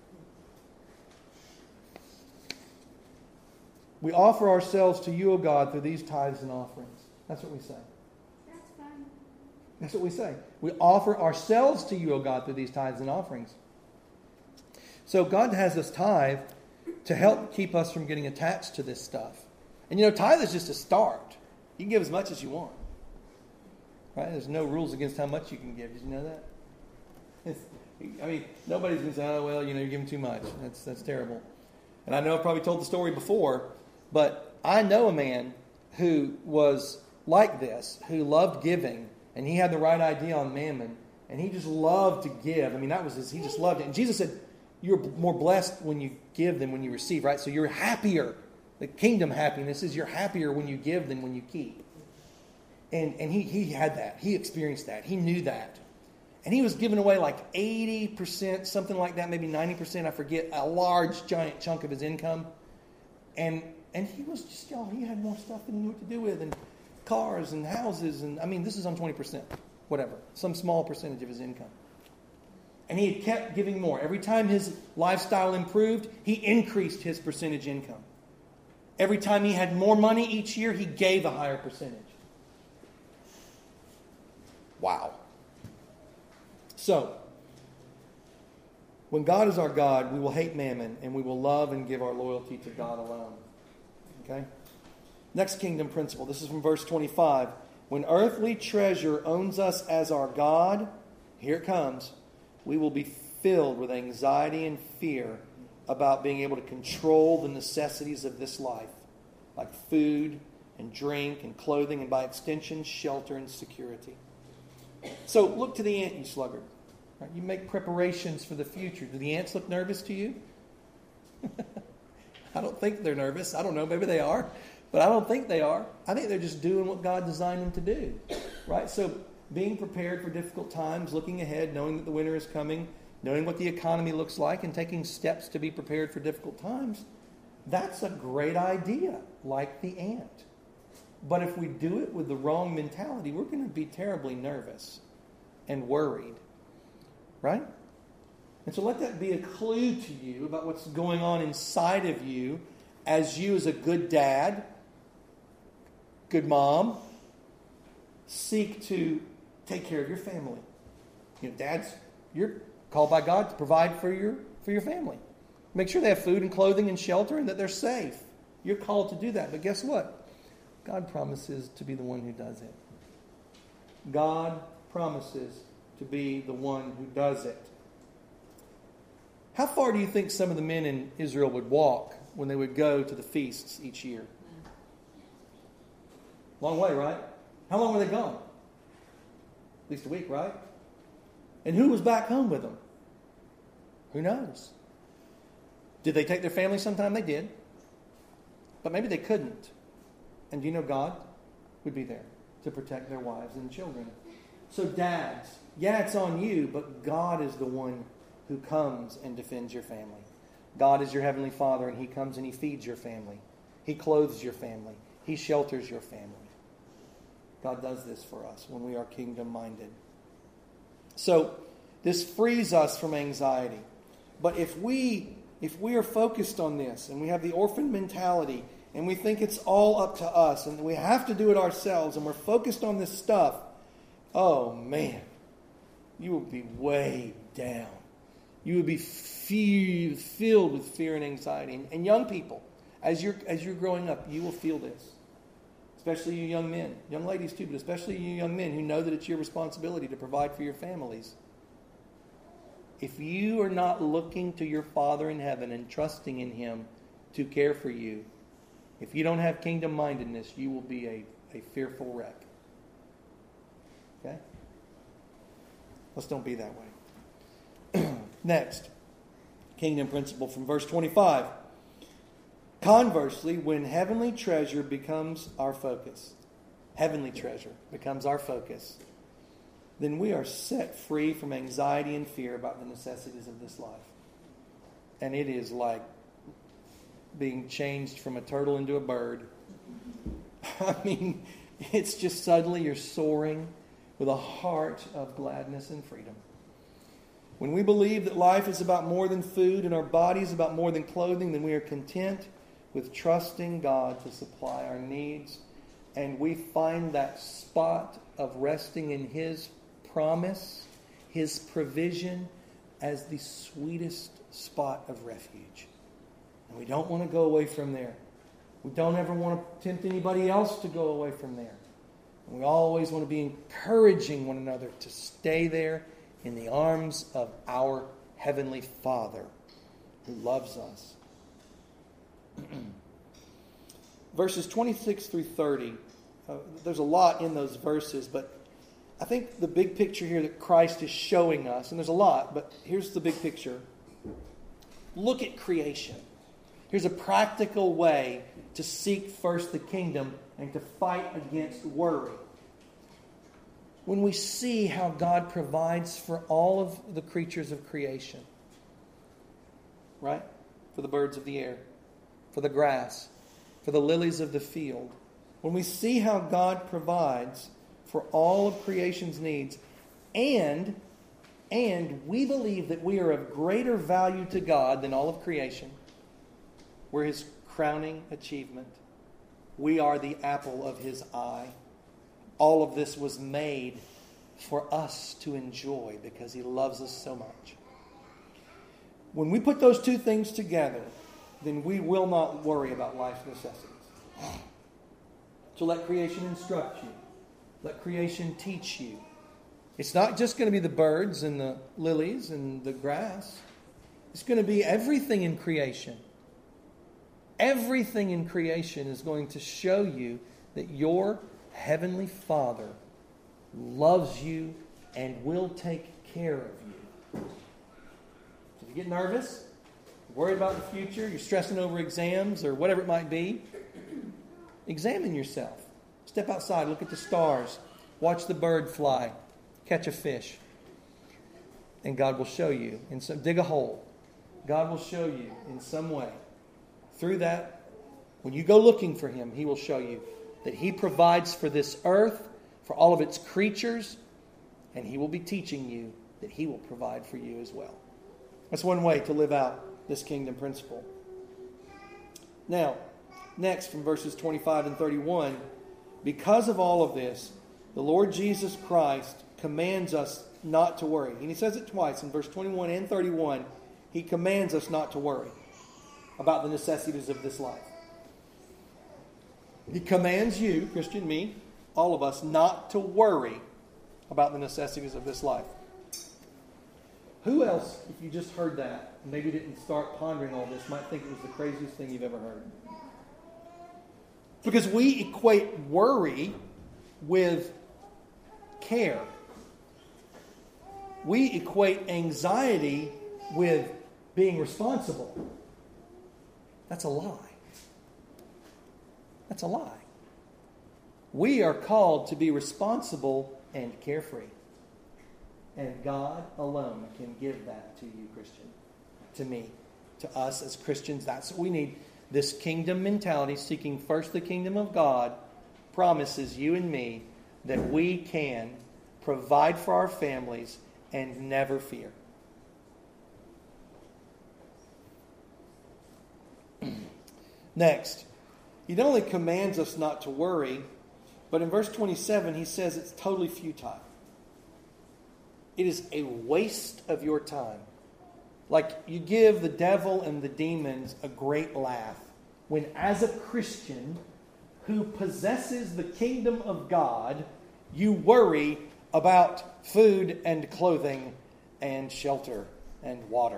We offer ourselves to you, O God, through these tithes and offerings. That's what we say. That's fine. That's what we say. We offer ourselves to you, O God, through these tithes and offerings. So God has us tithe to help keep us from getting attached to this stuff. And you know, tithe is just a start. You can give as much as you want. Right? There's no rules against how much you can give. Did you know that? It's, I mean, nobody's going to say, oh, well, you know, you're giving too much. That's, that's terrible. And I know I've probably told the story before, but I know a man who was like this, who loved giving, and he had the right idea on mammon, and he just loved to give. I mean, that was his, he just loved it. And Jesus said, you're more blessed when you give than when you receive, right? So you're happier. The kingdom happiness is you're happier when you give than when you keep. And and he, he had that. He experienced that. He knew that. And he was giving away like eighty percent, something like that, maybe ninety percent, I forget, a large, giant chunk of his income. And and he was just, y'all, he had more stuff than he knew what to do with, and cars and houses. And I mean, this is on twenty percent, whatever, some small percentage of his income. And he had kept giving more. Every time his lifestyle improved, he increased his percentage income. Every time he had more money each year, he gave a higher percentage. Wow. So, when God is our God, we will hate mammon, and we will love and give our loyalty to God alone. Okay? Next kingdom principle. This is from verse twenty-five. When earthly treasure owns us as our God, here it comes, we will be filled with anxiety and fear about being able to control the necessities of this life, like food and drink and clothing, and by extension, shelter and security. So look to the ant, you sluggard. Right? You make preparations for the future. Do the ants look nervous to you? I don't think they're nervous. I don't know. Maybe they are. But I don't think they are. I think they're just doing what God designed them to do. Right? So being prepared for difficult times, looking ahead, knowing that the winter is coming, knowing what the economy looks like, and taking steps to be prepared for difficult times, that's a great idea, like the ant. But if we do it with the wrong mentality, we're going to be terribly nervous and worried. Right? And so let that be a clue to you about what's going on inside of you as you, as a good dad, good mom, seek to take care of your family. You know, dads, you're called by God to provide for your for your family. Make sure they have food and clothing and shelter and that they're safe. You're called to do that. But guess what? God promises to be the one who does it. God promises to be the one who does it. How far do you think some of the men in Israel would walk when they would go to the feasts each year? Long way, right? How long were they gone? At least a week, right? And who was back home with them? Who knows? Did they take their family sometime? They did. But maybe they couldn't. And do you know God would be there to protect their wives and children? So dads, yeah, it's on you, but God is the one who comes and defends your family. God is your heavenly Father, and He comes and He feeds your family. He clothes your family. He shelters your family. God does this for us when we are kingdom-minded. So, this frees us from anxiety. But if we, if we are focused on this, and we have the orphan mentality, and we think it's all up to us, and we have to do it ourselves, and we're focused on this stuff, oh man, you will be way down You would be fe- filled with fear and anxiety. And, and young people, as you're, as you're growing up, you will feel this. Especially you young men. Young ladies too, but especially you young men who know that it's your responsibility to provide for your families. If you are not looking to your Father in heaven and trusting in Him to care for you, if you don't have kingdom-mindedness, you will be a, a fearful wreck. Okay? Let's don't be that way. Next, kingdom principle from verse twenty-five. Conversely, when heavenly treasure becomes our focus, heavenly treasure becomes our focus, then we are set free from anxiety and fear about the necessities of this life. And it is like being changed from a turtle into a bird. I mean, it's just suddenly you're soaring with a heart of gladness and freedom. When we believe that life is about more than food and our body is about more than clothing, then we are content with trusting God to supply our needs. And we find that spot of resting in His promise, His provision, as the sweetest spot of refuge. And we don't want to go away from there. We don't ever want to tempt anybody else to go away from there. And we always want to be encouraging one another to stay there in the arms of our Heavenly Father who loves us. Verses twenty-six through thirty, uh, there's a lot in those verses, but I think the big picture here that Christ is showing us, and there's a lot, but here's the big picture. Look at creation. Here's a practical way to seek first the kingdom and to fight against worry. When we see how God provides for all of the creatures of creation, right? For the birds of the air, for the grass, for the lilies of the field. When we see how God provides for all of creation's needs, and, and we believe that we are of greater value to God than all of creation, we're His crowning achievement. We are the apple of His eye. All of this was made for us to enjoy because He loves us so much. When we put those two things together, then we will not worry about life's necessities. So let creation instruct you. Let creation teach you. It's not just going to be the birds and the lilies and the grass. It's going to be everything in creation. Everything in creation is going to show you that your Heavenly Father loves you and will take care of you. So if you get nervous, worried about the future, you're stressing over exams or whatever it might be, examine yourself. Step outside, look at the stars, watch the bird fly, catch a fish. And God will show you. In some, dig a hole. God will show you in some way. Through that, when you go looking for Him, He will show you that He provides for this earth, for all of its creatures, and He will be teaching you that He will provide for you as well. That's one way to live out this kingdom principle. Now, next from verses twenty-five and thirty-one, because of all of this, the Lord Jesus Christ commands us not to worry. And He says it twice in verse twenty-one and thirty-one. He commands us not to worry about the necessities of this life. He commands you, Christian, me, all of us, not to worry about the necessities of this life. Who else, if you just heard that, and maybe didn't start pondering all this, might think it was the craziest thing you've ever heard? Because we equate worry with care. We equate anxiety with being responsible. That's a lie. That's a lie. We are called to be responsible and carefree. And God alone can give that to you, Christian. To me. To us as Christians, that's what we need. This kingdom mentality, seeking first the kingdom of God, promises you and me that we can provide for our families and never fear. Next, He not only commands us not to worry, but in verse twenty-seven, He says it's totally futile. It is a waste of your time Like you give the devil and the demons a great laugh when, as a Christian who possesses the kingdom of God, you worry about food and clothing and shelter and water.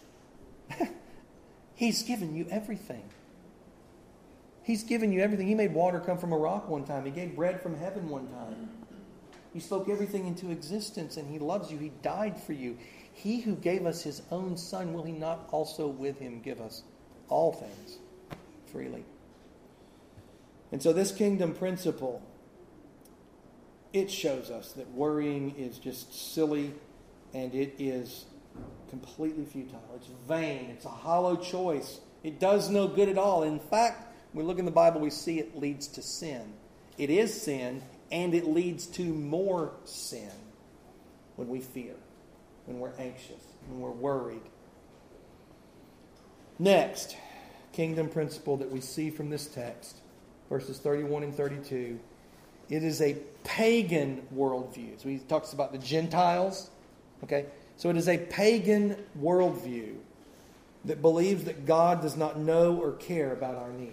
He's given you everything. He's given you everything. He made water come from a rock one time. He gave bread from heaven one time. He spoke everything into existence, and He loves you. He died for you. He who gave us His own Son, will He not also with Him give us all things freely? And so this kingdom principle, it shows us that worrying is just silly, and it is completely futile. It's vain. It's a hollow choice. It does no good at all. In fact, when we look in the Bible, we see it leads to sin. It is sin, and it leads to more sin when we fear, when we're anxious, when we're worried. Next, kingdom principle that we see from this text, verses thirty-one and thirty-two. It is a pagan worldview. So he talks about the Gentiles. Okay? So it is a pagan worldview that believes that God does not know or care about our needs.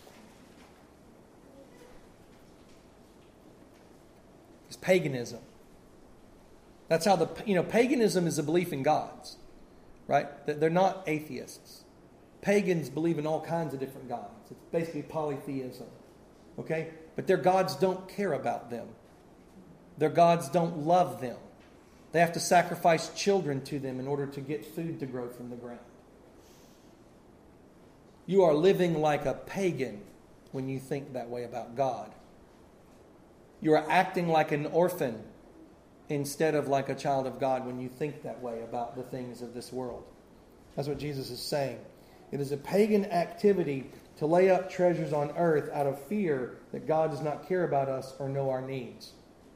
It's paganism. That's how the, you know, paganism is a belief in gods, right? That they're not atheists. Pagans believe in all kinds of different gods. It's basically polytheism, okay? But their gods don't care about them. Their gods don't love them. They have to sacrifice children to them in order to get food to grow from the ground. You are living like a pagan when you think that way about God. You are acting like an orphan instead of like a child of God when you think that way about the things of this world. That's what Jesus is saying. It is a pagan activity to lay up treasures on earth out of fear that God does not care about us or know our needs.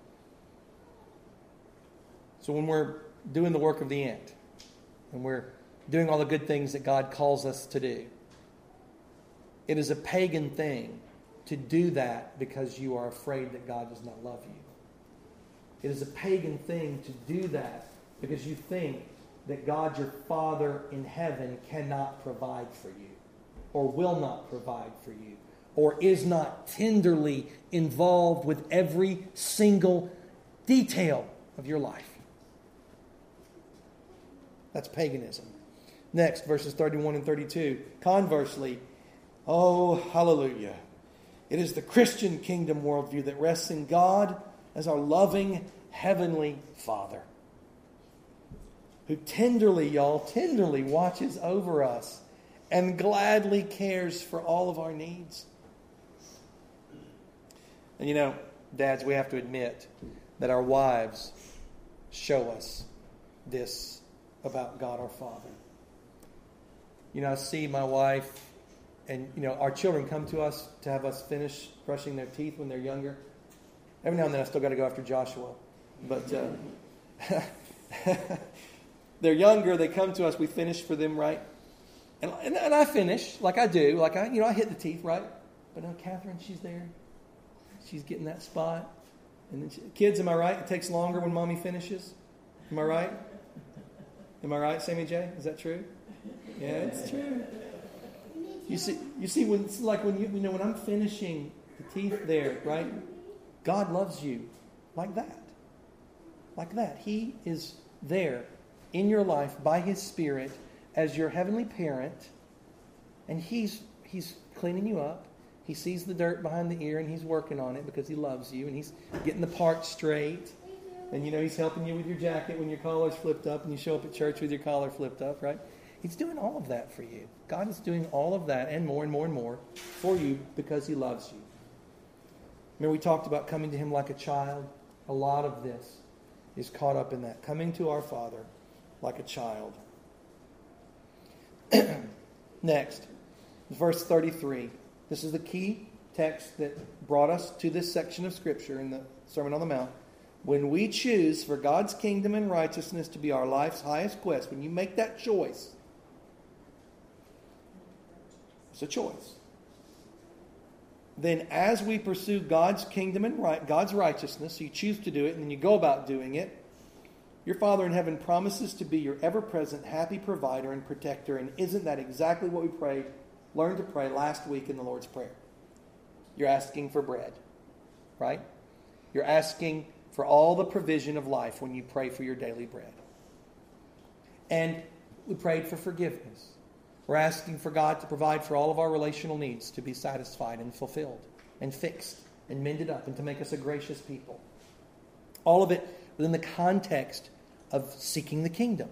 So when we're doing the work of the ant, and we're doing all the good things that God calls us to do, it is a pagan thing to do that because you are afraid that God does not love you. It is a pagan thing to do that because you think that God, your Father in heaven, cannot provide for you, or will not provide for you, or is not tenderly involved with every single detail of your life. That's paganism. Next, verses thirty-one and thirty-two. Conversely, oh, hallelujah. It is the Christian kingdom worldview that rests in God as our loving heavenly Father, who tenderly, y'all, tenderly watches over us and gladly cares for all of our needs. And you know, dads, we have to admit that our wives show us this about God our Father. You know, I see my wife, and you know, our children come to us to have us finish brushing their teeth when they're younger. Every now and then I still got to go after Joshua. But uh, they're younger, they come to us, we finish for them, right? And, and, and I finish, like I do. Like I, you know, I hit the teeth, right? But no, Catherine, she's there. She's getting that spot. And then she, kids, am I right? It takes longer when mommy finishes. Am I right? Am I right, Sammy J? Is that true? Yeah, it's true. You see, you see, when it's like when you, you know, when I'm finishing the teeth there, right? God loves you like that, like that. He is there in your life by His Spirit as your heavenly parent, and He's He's cleaning you up. He sees the dirt behind the ear, and He's working on it because He loves you, and He's getting the part straight. And you know, He's helping you with your jacket when your collar's flipped up and you show up at church with your collar flipped up, right? He's doing all of that for you. God is doing all of that and more and more and more for you because He loves you. Remember, we talked about coming to Him like a child. A lot of this is caught up in that. Coming to our Father like a child. Next, verse thirty-three. This is the key text that brought us to this section of Scripture in the Sermon on the Mount. When we choose for God's kingdom and righteousness to be our life's highest quest, when you make that choice, it's a choice. Then as we pursue God's kingdom and right, God's righteousness, so you choose to do it and then you go about doing it, Your Father in heaven promises to be your ever-present, happy provider and protector. And isn't that exactly what we prayed, learned to pray last week in the Lord's Prayer? You're asking for bread, right? You're asking for all the provision of life when you pray for your daily bread. And we prayed for forgiveness. We're asking for God to provide for all of our relational needs to be satisfied and fulfilled and fixed and mended up and to make us a gracious people. All of it within the context of seeking the kingdom.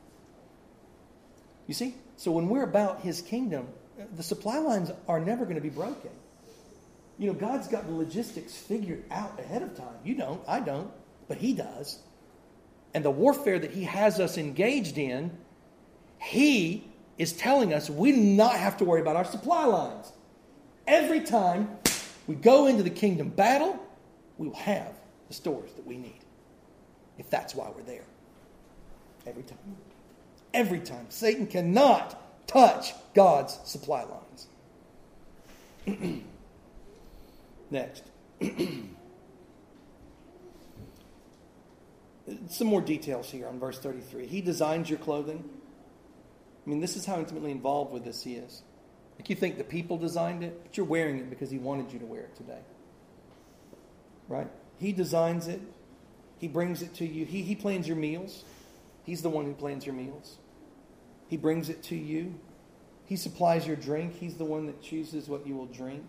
You see? So when we're about His kingdom, the supply lines are never going to be broken. You know, God's got the logistics figured out ahead of time. You don't, I don't, but He does. And the warfare that He has us engaged in, He is telling us we do not have to worry about our supply lines. Every time we go into the kingdom battle, we will have the stores that we need. If that's why we're there. Every time. Every time. Satan cannot touch God's supply lines. Next. Some more details here on verse thirty-three. He designs your clothing. I mean, this is how intimately involved with this He is. Like you think the people designed it, but you're wearing it because He wanted you to wear it today. Right? He designs it. He brings it to you. He, he plans your meals. He's the one who plans your meals. He brings it to you. He supplies your drink. He's the one that chooses what you will drink.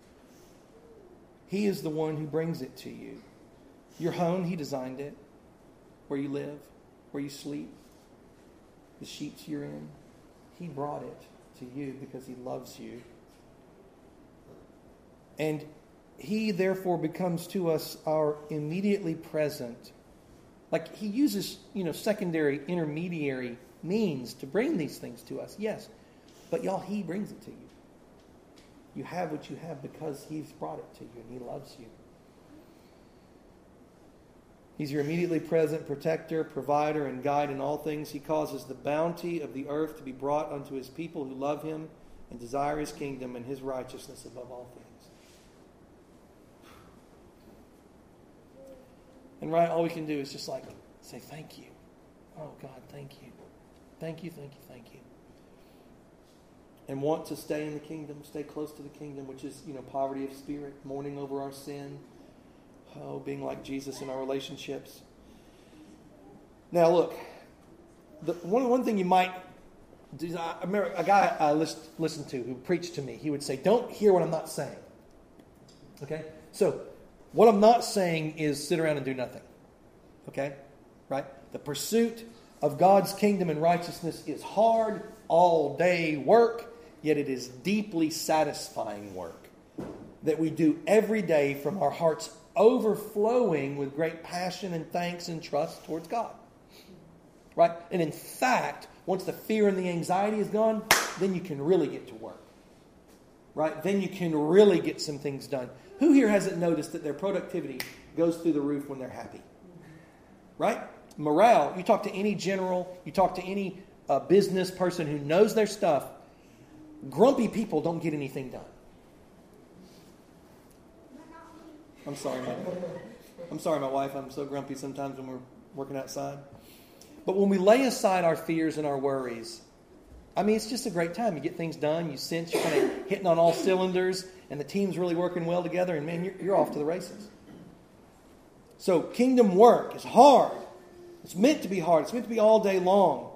He is the one who brings it to you. Your home, He designed it. Where you live, where you sleep, the sheets you're in. He brought it to you because He loves you. And He therefore becomes to us our immediately present. Like He uses, you know, secondary, intermediary means to bring these things to us. Yes. But y'all, He brings it to you. You have what you have because He's brought it to you and He loves you. He's your immediately present protector, provider, and guide in all things. He causes the bounty of the earth to be brought unto His people who love Him and desire His kingdom and His righteousness above all things. And right, all we can do is just like say thank you. Oh God, thank you. Thank you, thank you, thank you. And want to stay in the kingdom, stay close to the kingdom, which is, you know, poverty of spirit, mourning over our sin. Oh, being like Jesus in our relationships. Now, look, the one one thing you might do. I remember a guy I listened to who preached to me. He would say, "Don't hear what I'm not saying." Okay, so what I'm not saying is sit around and do nothing. Okay, right? The pursuit of God's kingdom and righteousness is hard, all day work, yet it is deeply satisfying work that we do every day from our hearts overflowing with great passion and thanks and trust towards God. Right? And in fact, once the fear and the anxiety is gone, then you can really get to work. Right? Then you can really get some things done. Who here hasn't noticed that their productivity goes through the roof when they're happy? Right? Morale, you talk to any general, you talk to any uh, business person who knows their stuff, grumpy people don't get anything done. I'm sorry, my, I'm sorry, my wife. I'm so grumpy sometimes when we're working outside. But when we lay aside our fears and our worries, I mean, it's just a great time. You get things done. You sense you're kind of hitting on all cylinders, and the team's really working well together, and man, you're, you're off to the races. So kingdom work is hard. It's meant to be hard. It's meant to be all day long.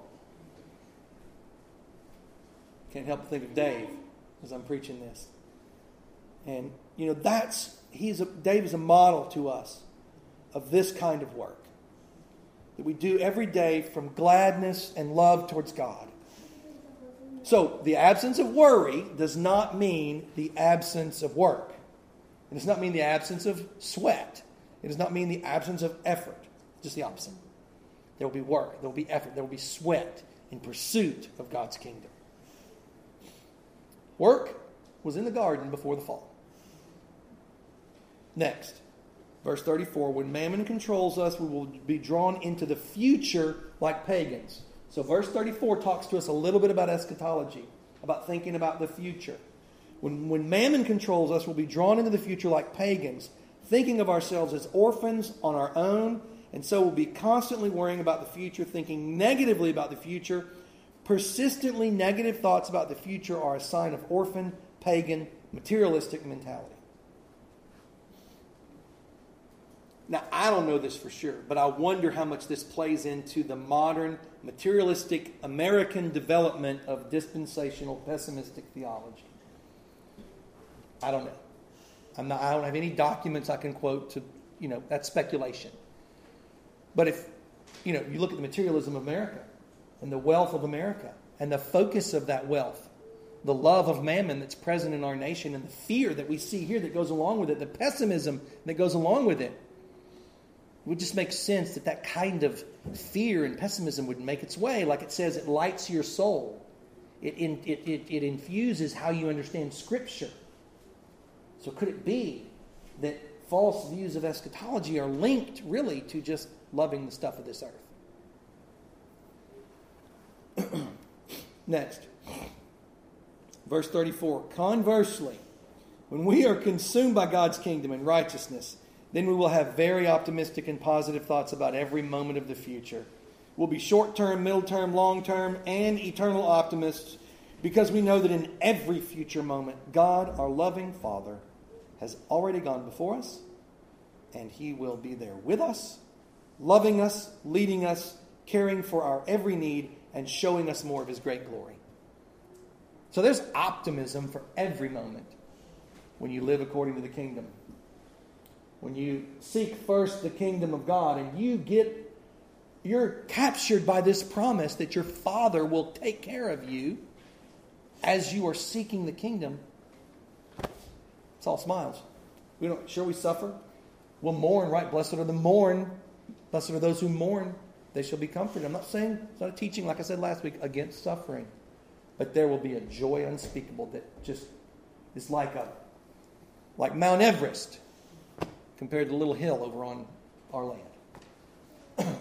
Can't help but think of Dave as I'm preaching this. And, you know, that's... He's a, Dave is a model to us of this kind of work that we do every day from gladness and love towards God. So the absence of worry does not mean the absence of work. It does not mean the absence of sweat. It does not mean the absence of effort. Just the opposite. There will be work. There will be effort. There will be sweat in pursuit of God's kingdom. Work was in the garden before the fall. Next, verse thirty-four, when mammon controls us, we will be drawn into the future like pagans. So verse thirty-four talks to us a little bit about eschatology, about thinking about the future. When, when mammon controls us, we'll be drawn into the future like pagans, thinking of ourselves as orphans on our own and so will be constantly worrying about the future, thinking negatively about the future. Persistently negative thoughts about the future are a sign of orphan, pagan, materialistic mentality. Now, I don't know this for sure, but I wonder how much this plays into the modern, materialistic American development of dispensational, pessimistic theology. I don't know. I'm not, I don't have any documents I can quote to, you know, that's speculation. But if, you know, you look at the materialism of America and the wealth of America and the focus of that wealth, the love of mammon that's present in our nation and the fear that we see here that goes along with it, the pessimism that goes along with it, it would just make sense that that kind of fear and pessimism would make its way. Like it says, it lights your soul. It, in, it, it, it infuses how you understand Scripture. So could it be that false views of eschatology are linked really to just loving the stuff of this earth? Next. Verse thirty-four. Conversely, when we are consumed by God's kingdom and righteousness, then we will have very optimistic and positive thoughts about every moment of the future. We'll be short-term, middle-term, long-term, and eternal optimists because we know that in every future moment, God, our loving Father, has already gone before us, and He will be there with us, loving us, leading us, caring for our every need, and showing us more of His great glory. So there's optimism for every moment when you live according to the kingdom. When you seek first the kingdom of God and you get, you're captured by this promise that your Father will take care of you as you are seeking the kingdom. It's all smiles. We don't, sure we suffer. We'll mourn, right? Blessed are the mourn. Blessed are those who mourn. They shall be comforted. I'm not saying, it's not a teaching, like I said last week, against suffering. But there will be a joy unspeakable that just is like a, like Mount Everest compared to the little hill over on our land.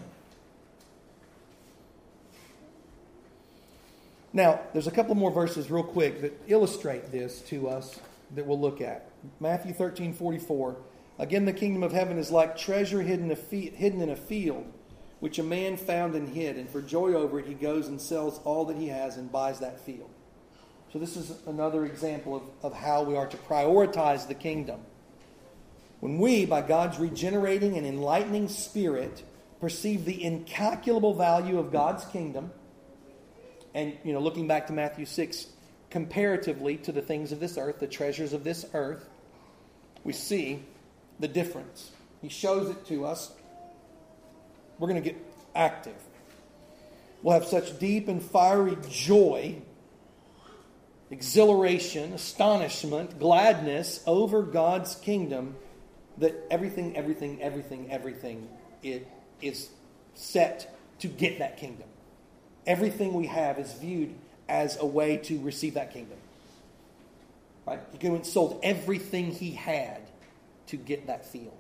Now, there's a couple more verses real quick that illustrate this to us that we'll look at. Matthew thirteen forty-four. Again, the kingdom of heaven is like treasure hidden, a fe- hidden in a field, which a man found and hid. And for joy over it, he goes and sells all that he has and buys that field. So this is another example of, of how we are to prioritize the kingdom. When we, by God's regenerating and enlightening Spirit, perceive the incalculable value of God's kingdom, and, you know, looking back to Matthew six, comparatively to the things of this earth, the treasures of this earth, we see the difference. He shows it to us. We're going to get active. We'll have such deep and fiery joy, exhilaration, astonishment, gladness over God's kingdom that everything, everything, everything, everything it is set to get that kingdom. Everything we have is viewed as a way to receive that kingdom. Right? He went and sold everything he had to get that field.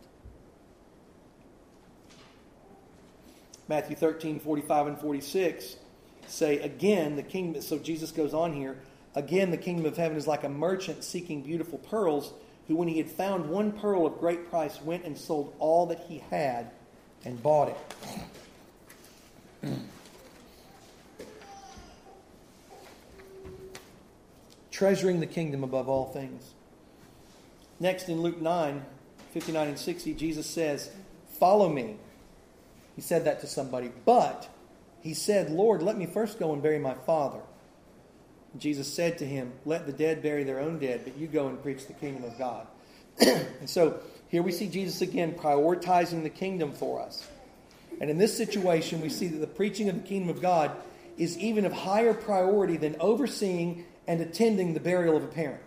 Matthew thirteen, forty-five and forty-six say, again, the kingdom, so Jesus goes on here, again, the kingdom of heaven is like a merchant seeking beautiful pearls, who when he had found one pearl of great price, went and sold all that he had and bought it. Treasuring the kingdom above all things. Next in Luke nine, fifty-nine and sixty, Jesus says, follow me. He said that to somebody. But he said, Lord, let me first go and bury my father. Jesus said to him, let the dead bury their own dead, but you go and preach the kingdom of God. And so here we see Jesus again prioritizing the kingdom for us. And in this situation, we see that the preaching of the kingdom of God is even of higher priority than overseeing and attending the burial of a parent.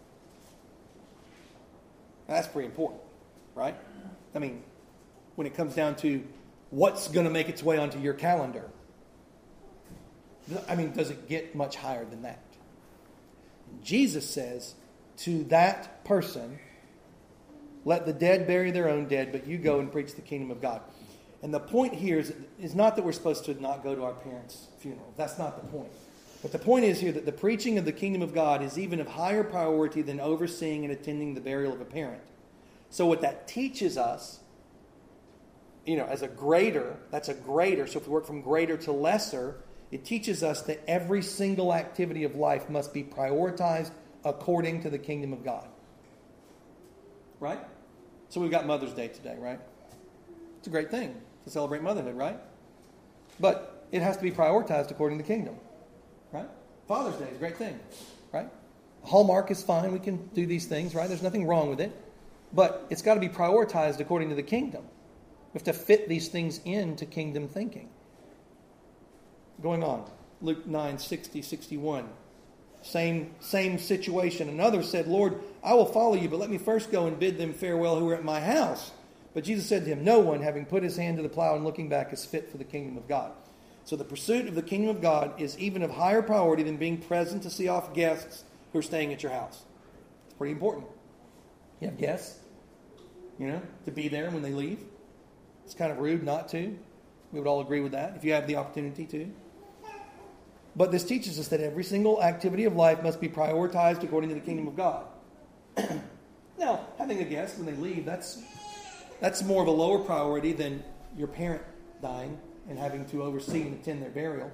Now, that's pretty important, right? I mean, when it comes down to what's going to make its way onto your calendar, I mean, does it get much higher than that? Jesus says to that person, let the dead bury their own dead, but you go and preach the kingdom of God. And the point here is, is not that we're supposed to not go to our parents' funeral. That's not the point. But the point is here that the preaching of the kingdom of God is even of higher priority than overseeing and attending the burial of a parent. So what that teaches us you know, as a greater, that's a greater. So if we work from greater to lesser, it teaches us that every single activity of life must be prioritized according to the kingdom of God. Right? So we've got Mother's Day today, right? It's a great thing to celebrate motherhood, right? But it has to be prioritized according to the kingdom. Right? Father's Day is a great thing. Right? Hallmark is fine. We can do these things, right? There's nothing wrong with it. But it's got to be prioritized according to the kingdom. We have to fit these things into kingdom thinking. Going on. Luke nine, sixty, sixty-one. Same, same situation. Another said, Lord, I will follow you, but let me first go and bid them farewell who are at my house. But Jesus said to him, no one, having put his hand to the plow and looking back, is fit for the kingdom of God. So the pursuit of the kingdom of God is even of higher priority than being present to see off guests who are staying at your house. It's pretty important. You have guests, you know, to be there when they leave. It's kind of rude not to. We would all agree with that if you have the opportunity to. But this teaches us that every single activity of life must be prioritized according to the kingdom of God. Now, having a guest when they leave, that's that's more of a lower priority than your parent dying and having to oversee and attend their burial.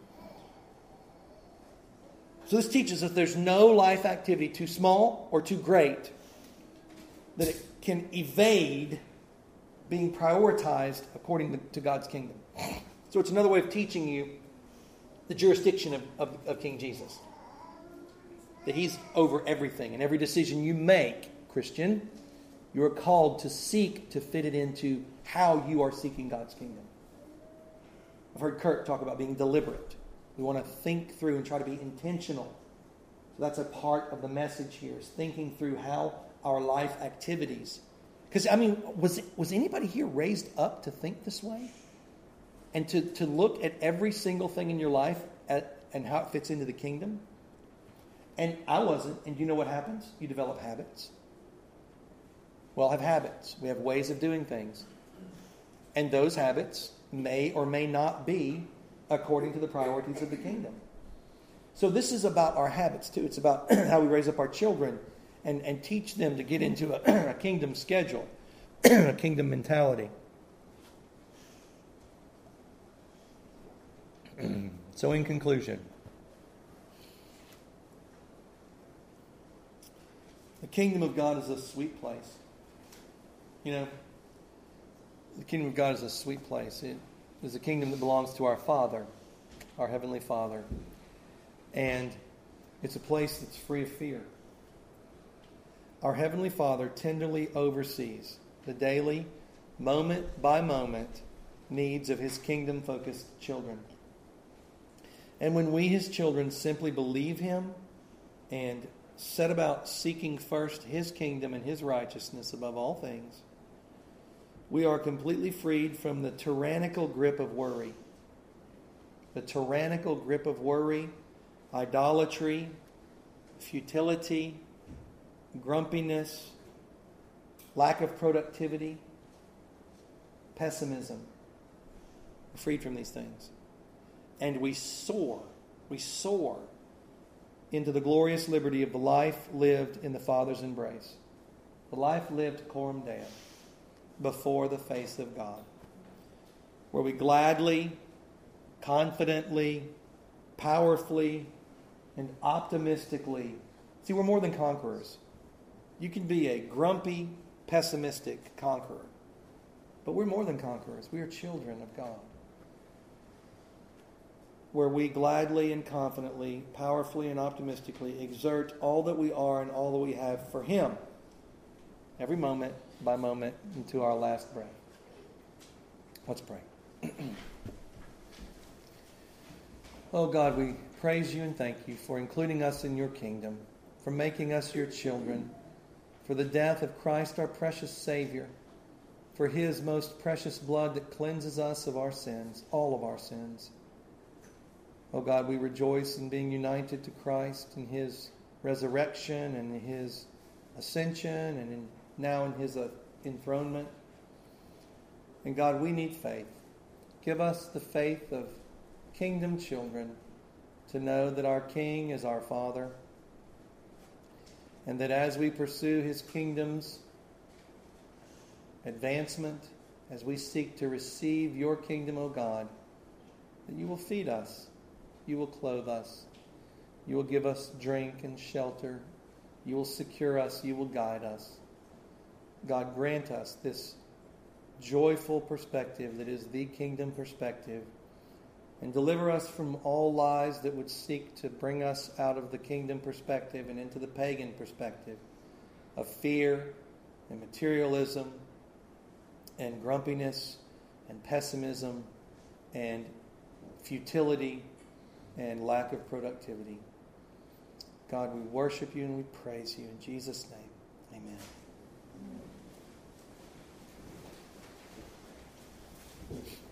So this teaches us there's no life activity too small or too great that it can evade being prioritized according to God's kingdom. So it's another way of teaching you the jurisdiction of, of, of King Jesus. That he's over everything. And every decision you make, Christian, you are called to seek to fit it into how you are seeking God's kingdom. I've heard Kurt talk about being deliberate. We want to think through and try to be intentional. So that's a part of the message here, is thinking through how our life activities. Because, I mean, was was anybody here raised up to think this way? And to, to look at every single thing in your life at, and how it fits into the kingdom? And I wasn't. And you know what happens? You develop habits. We all have habits. We have ways of doing things. And those habits may or may not be according to the priorities of the kingdom. So this is about our habits too. It's about how we raise up our children and, and teach them to get into a, a kingdom schedule, a kingdom mentality. So in conclusion, the kingdom of God is a sweet place. You know, the kingdom of God is a sweet place. It is a kingdom that belongs to our Father, our Heavenly Father. And it's a place that's free of fear. Our Heavenly Father tenderly oversees the daily, moment by moment, needs of His kingdom-focused children. And when we, His children, simply believe Him and set about seeking first His kingdom and His righteousness above all things, we are completely freed from the tyrannical grip of worry. The tyrannical grip of worry, idolatry, futility, grumpiness, lack of productivity, pessimism. We're freed from these things. And we soar, we soar into the glorious liberty of the life lived in the Father's embrace. The life lived coram Deo, before the face of God, where we gladly, confidently, powerfully, and optimistically, see, we're more than conquerors. You can be a grumpy, pessimistic conqueror, but we're more than conquerors. We are children of God, where we gladly and confidently, powerfully and optimistically exert all that we are and all that we have for Him, every moment by moment into our last breath. Let's pray. Oh God, we praise you and thank you for including us in your kingdom, for making us your children, for the death of Christ our precious Savior, for His most precious blood that cleanses us of our sins, all of our sins. Oh God, we rejoice in being united to Christ in His resurrection and in His ascension and in now in His uh, enthronement. And God, we need faith. Give us the faith of kingdom children to know that our King is our Father, and that as we pursue His kingdom's advancement as we seek to receive your kingdom, O God, that you will feed us, you will clothe us, you will give us drink and shelter, you will secure us, you will guide us. God, grant us this joyful perspective that is the kingdom perspective, and deliver us from all lies that would seek to bring us out of the kingdom perspective and into the pagan perspective of fear and materialism and grumpiness and pessimism and futility and lack of productivity. God, we worship you and we praise you. In Jesus' name, amen.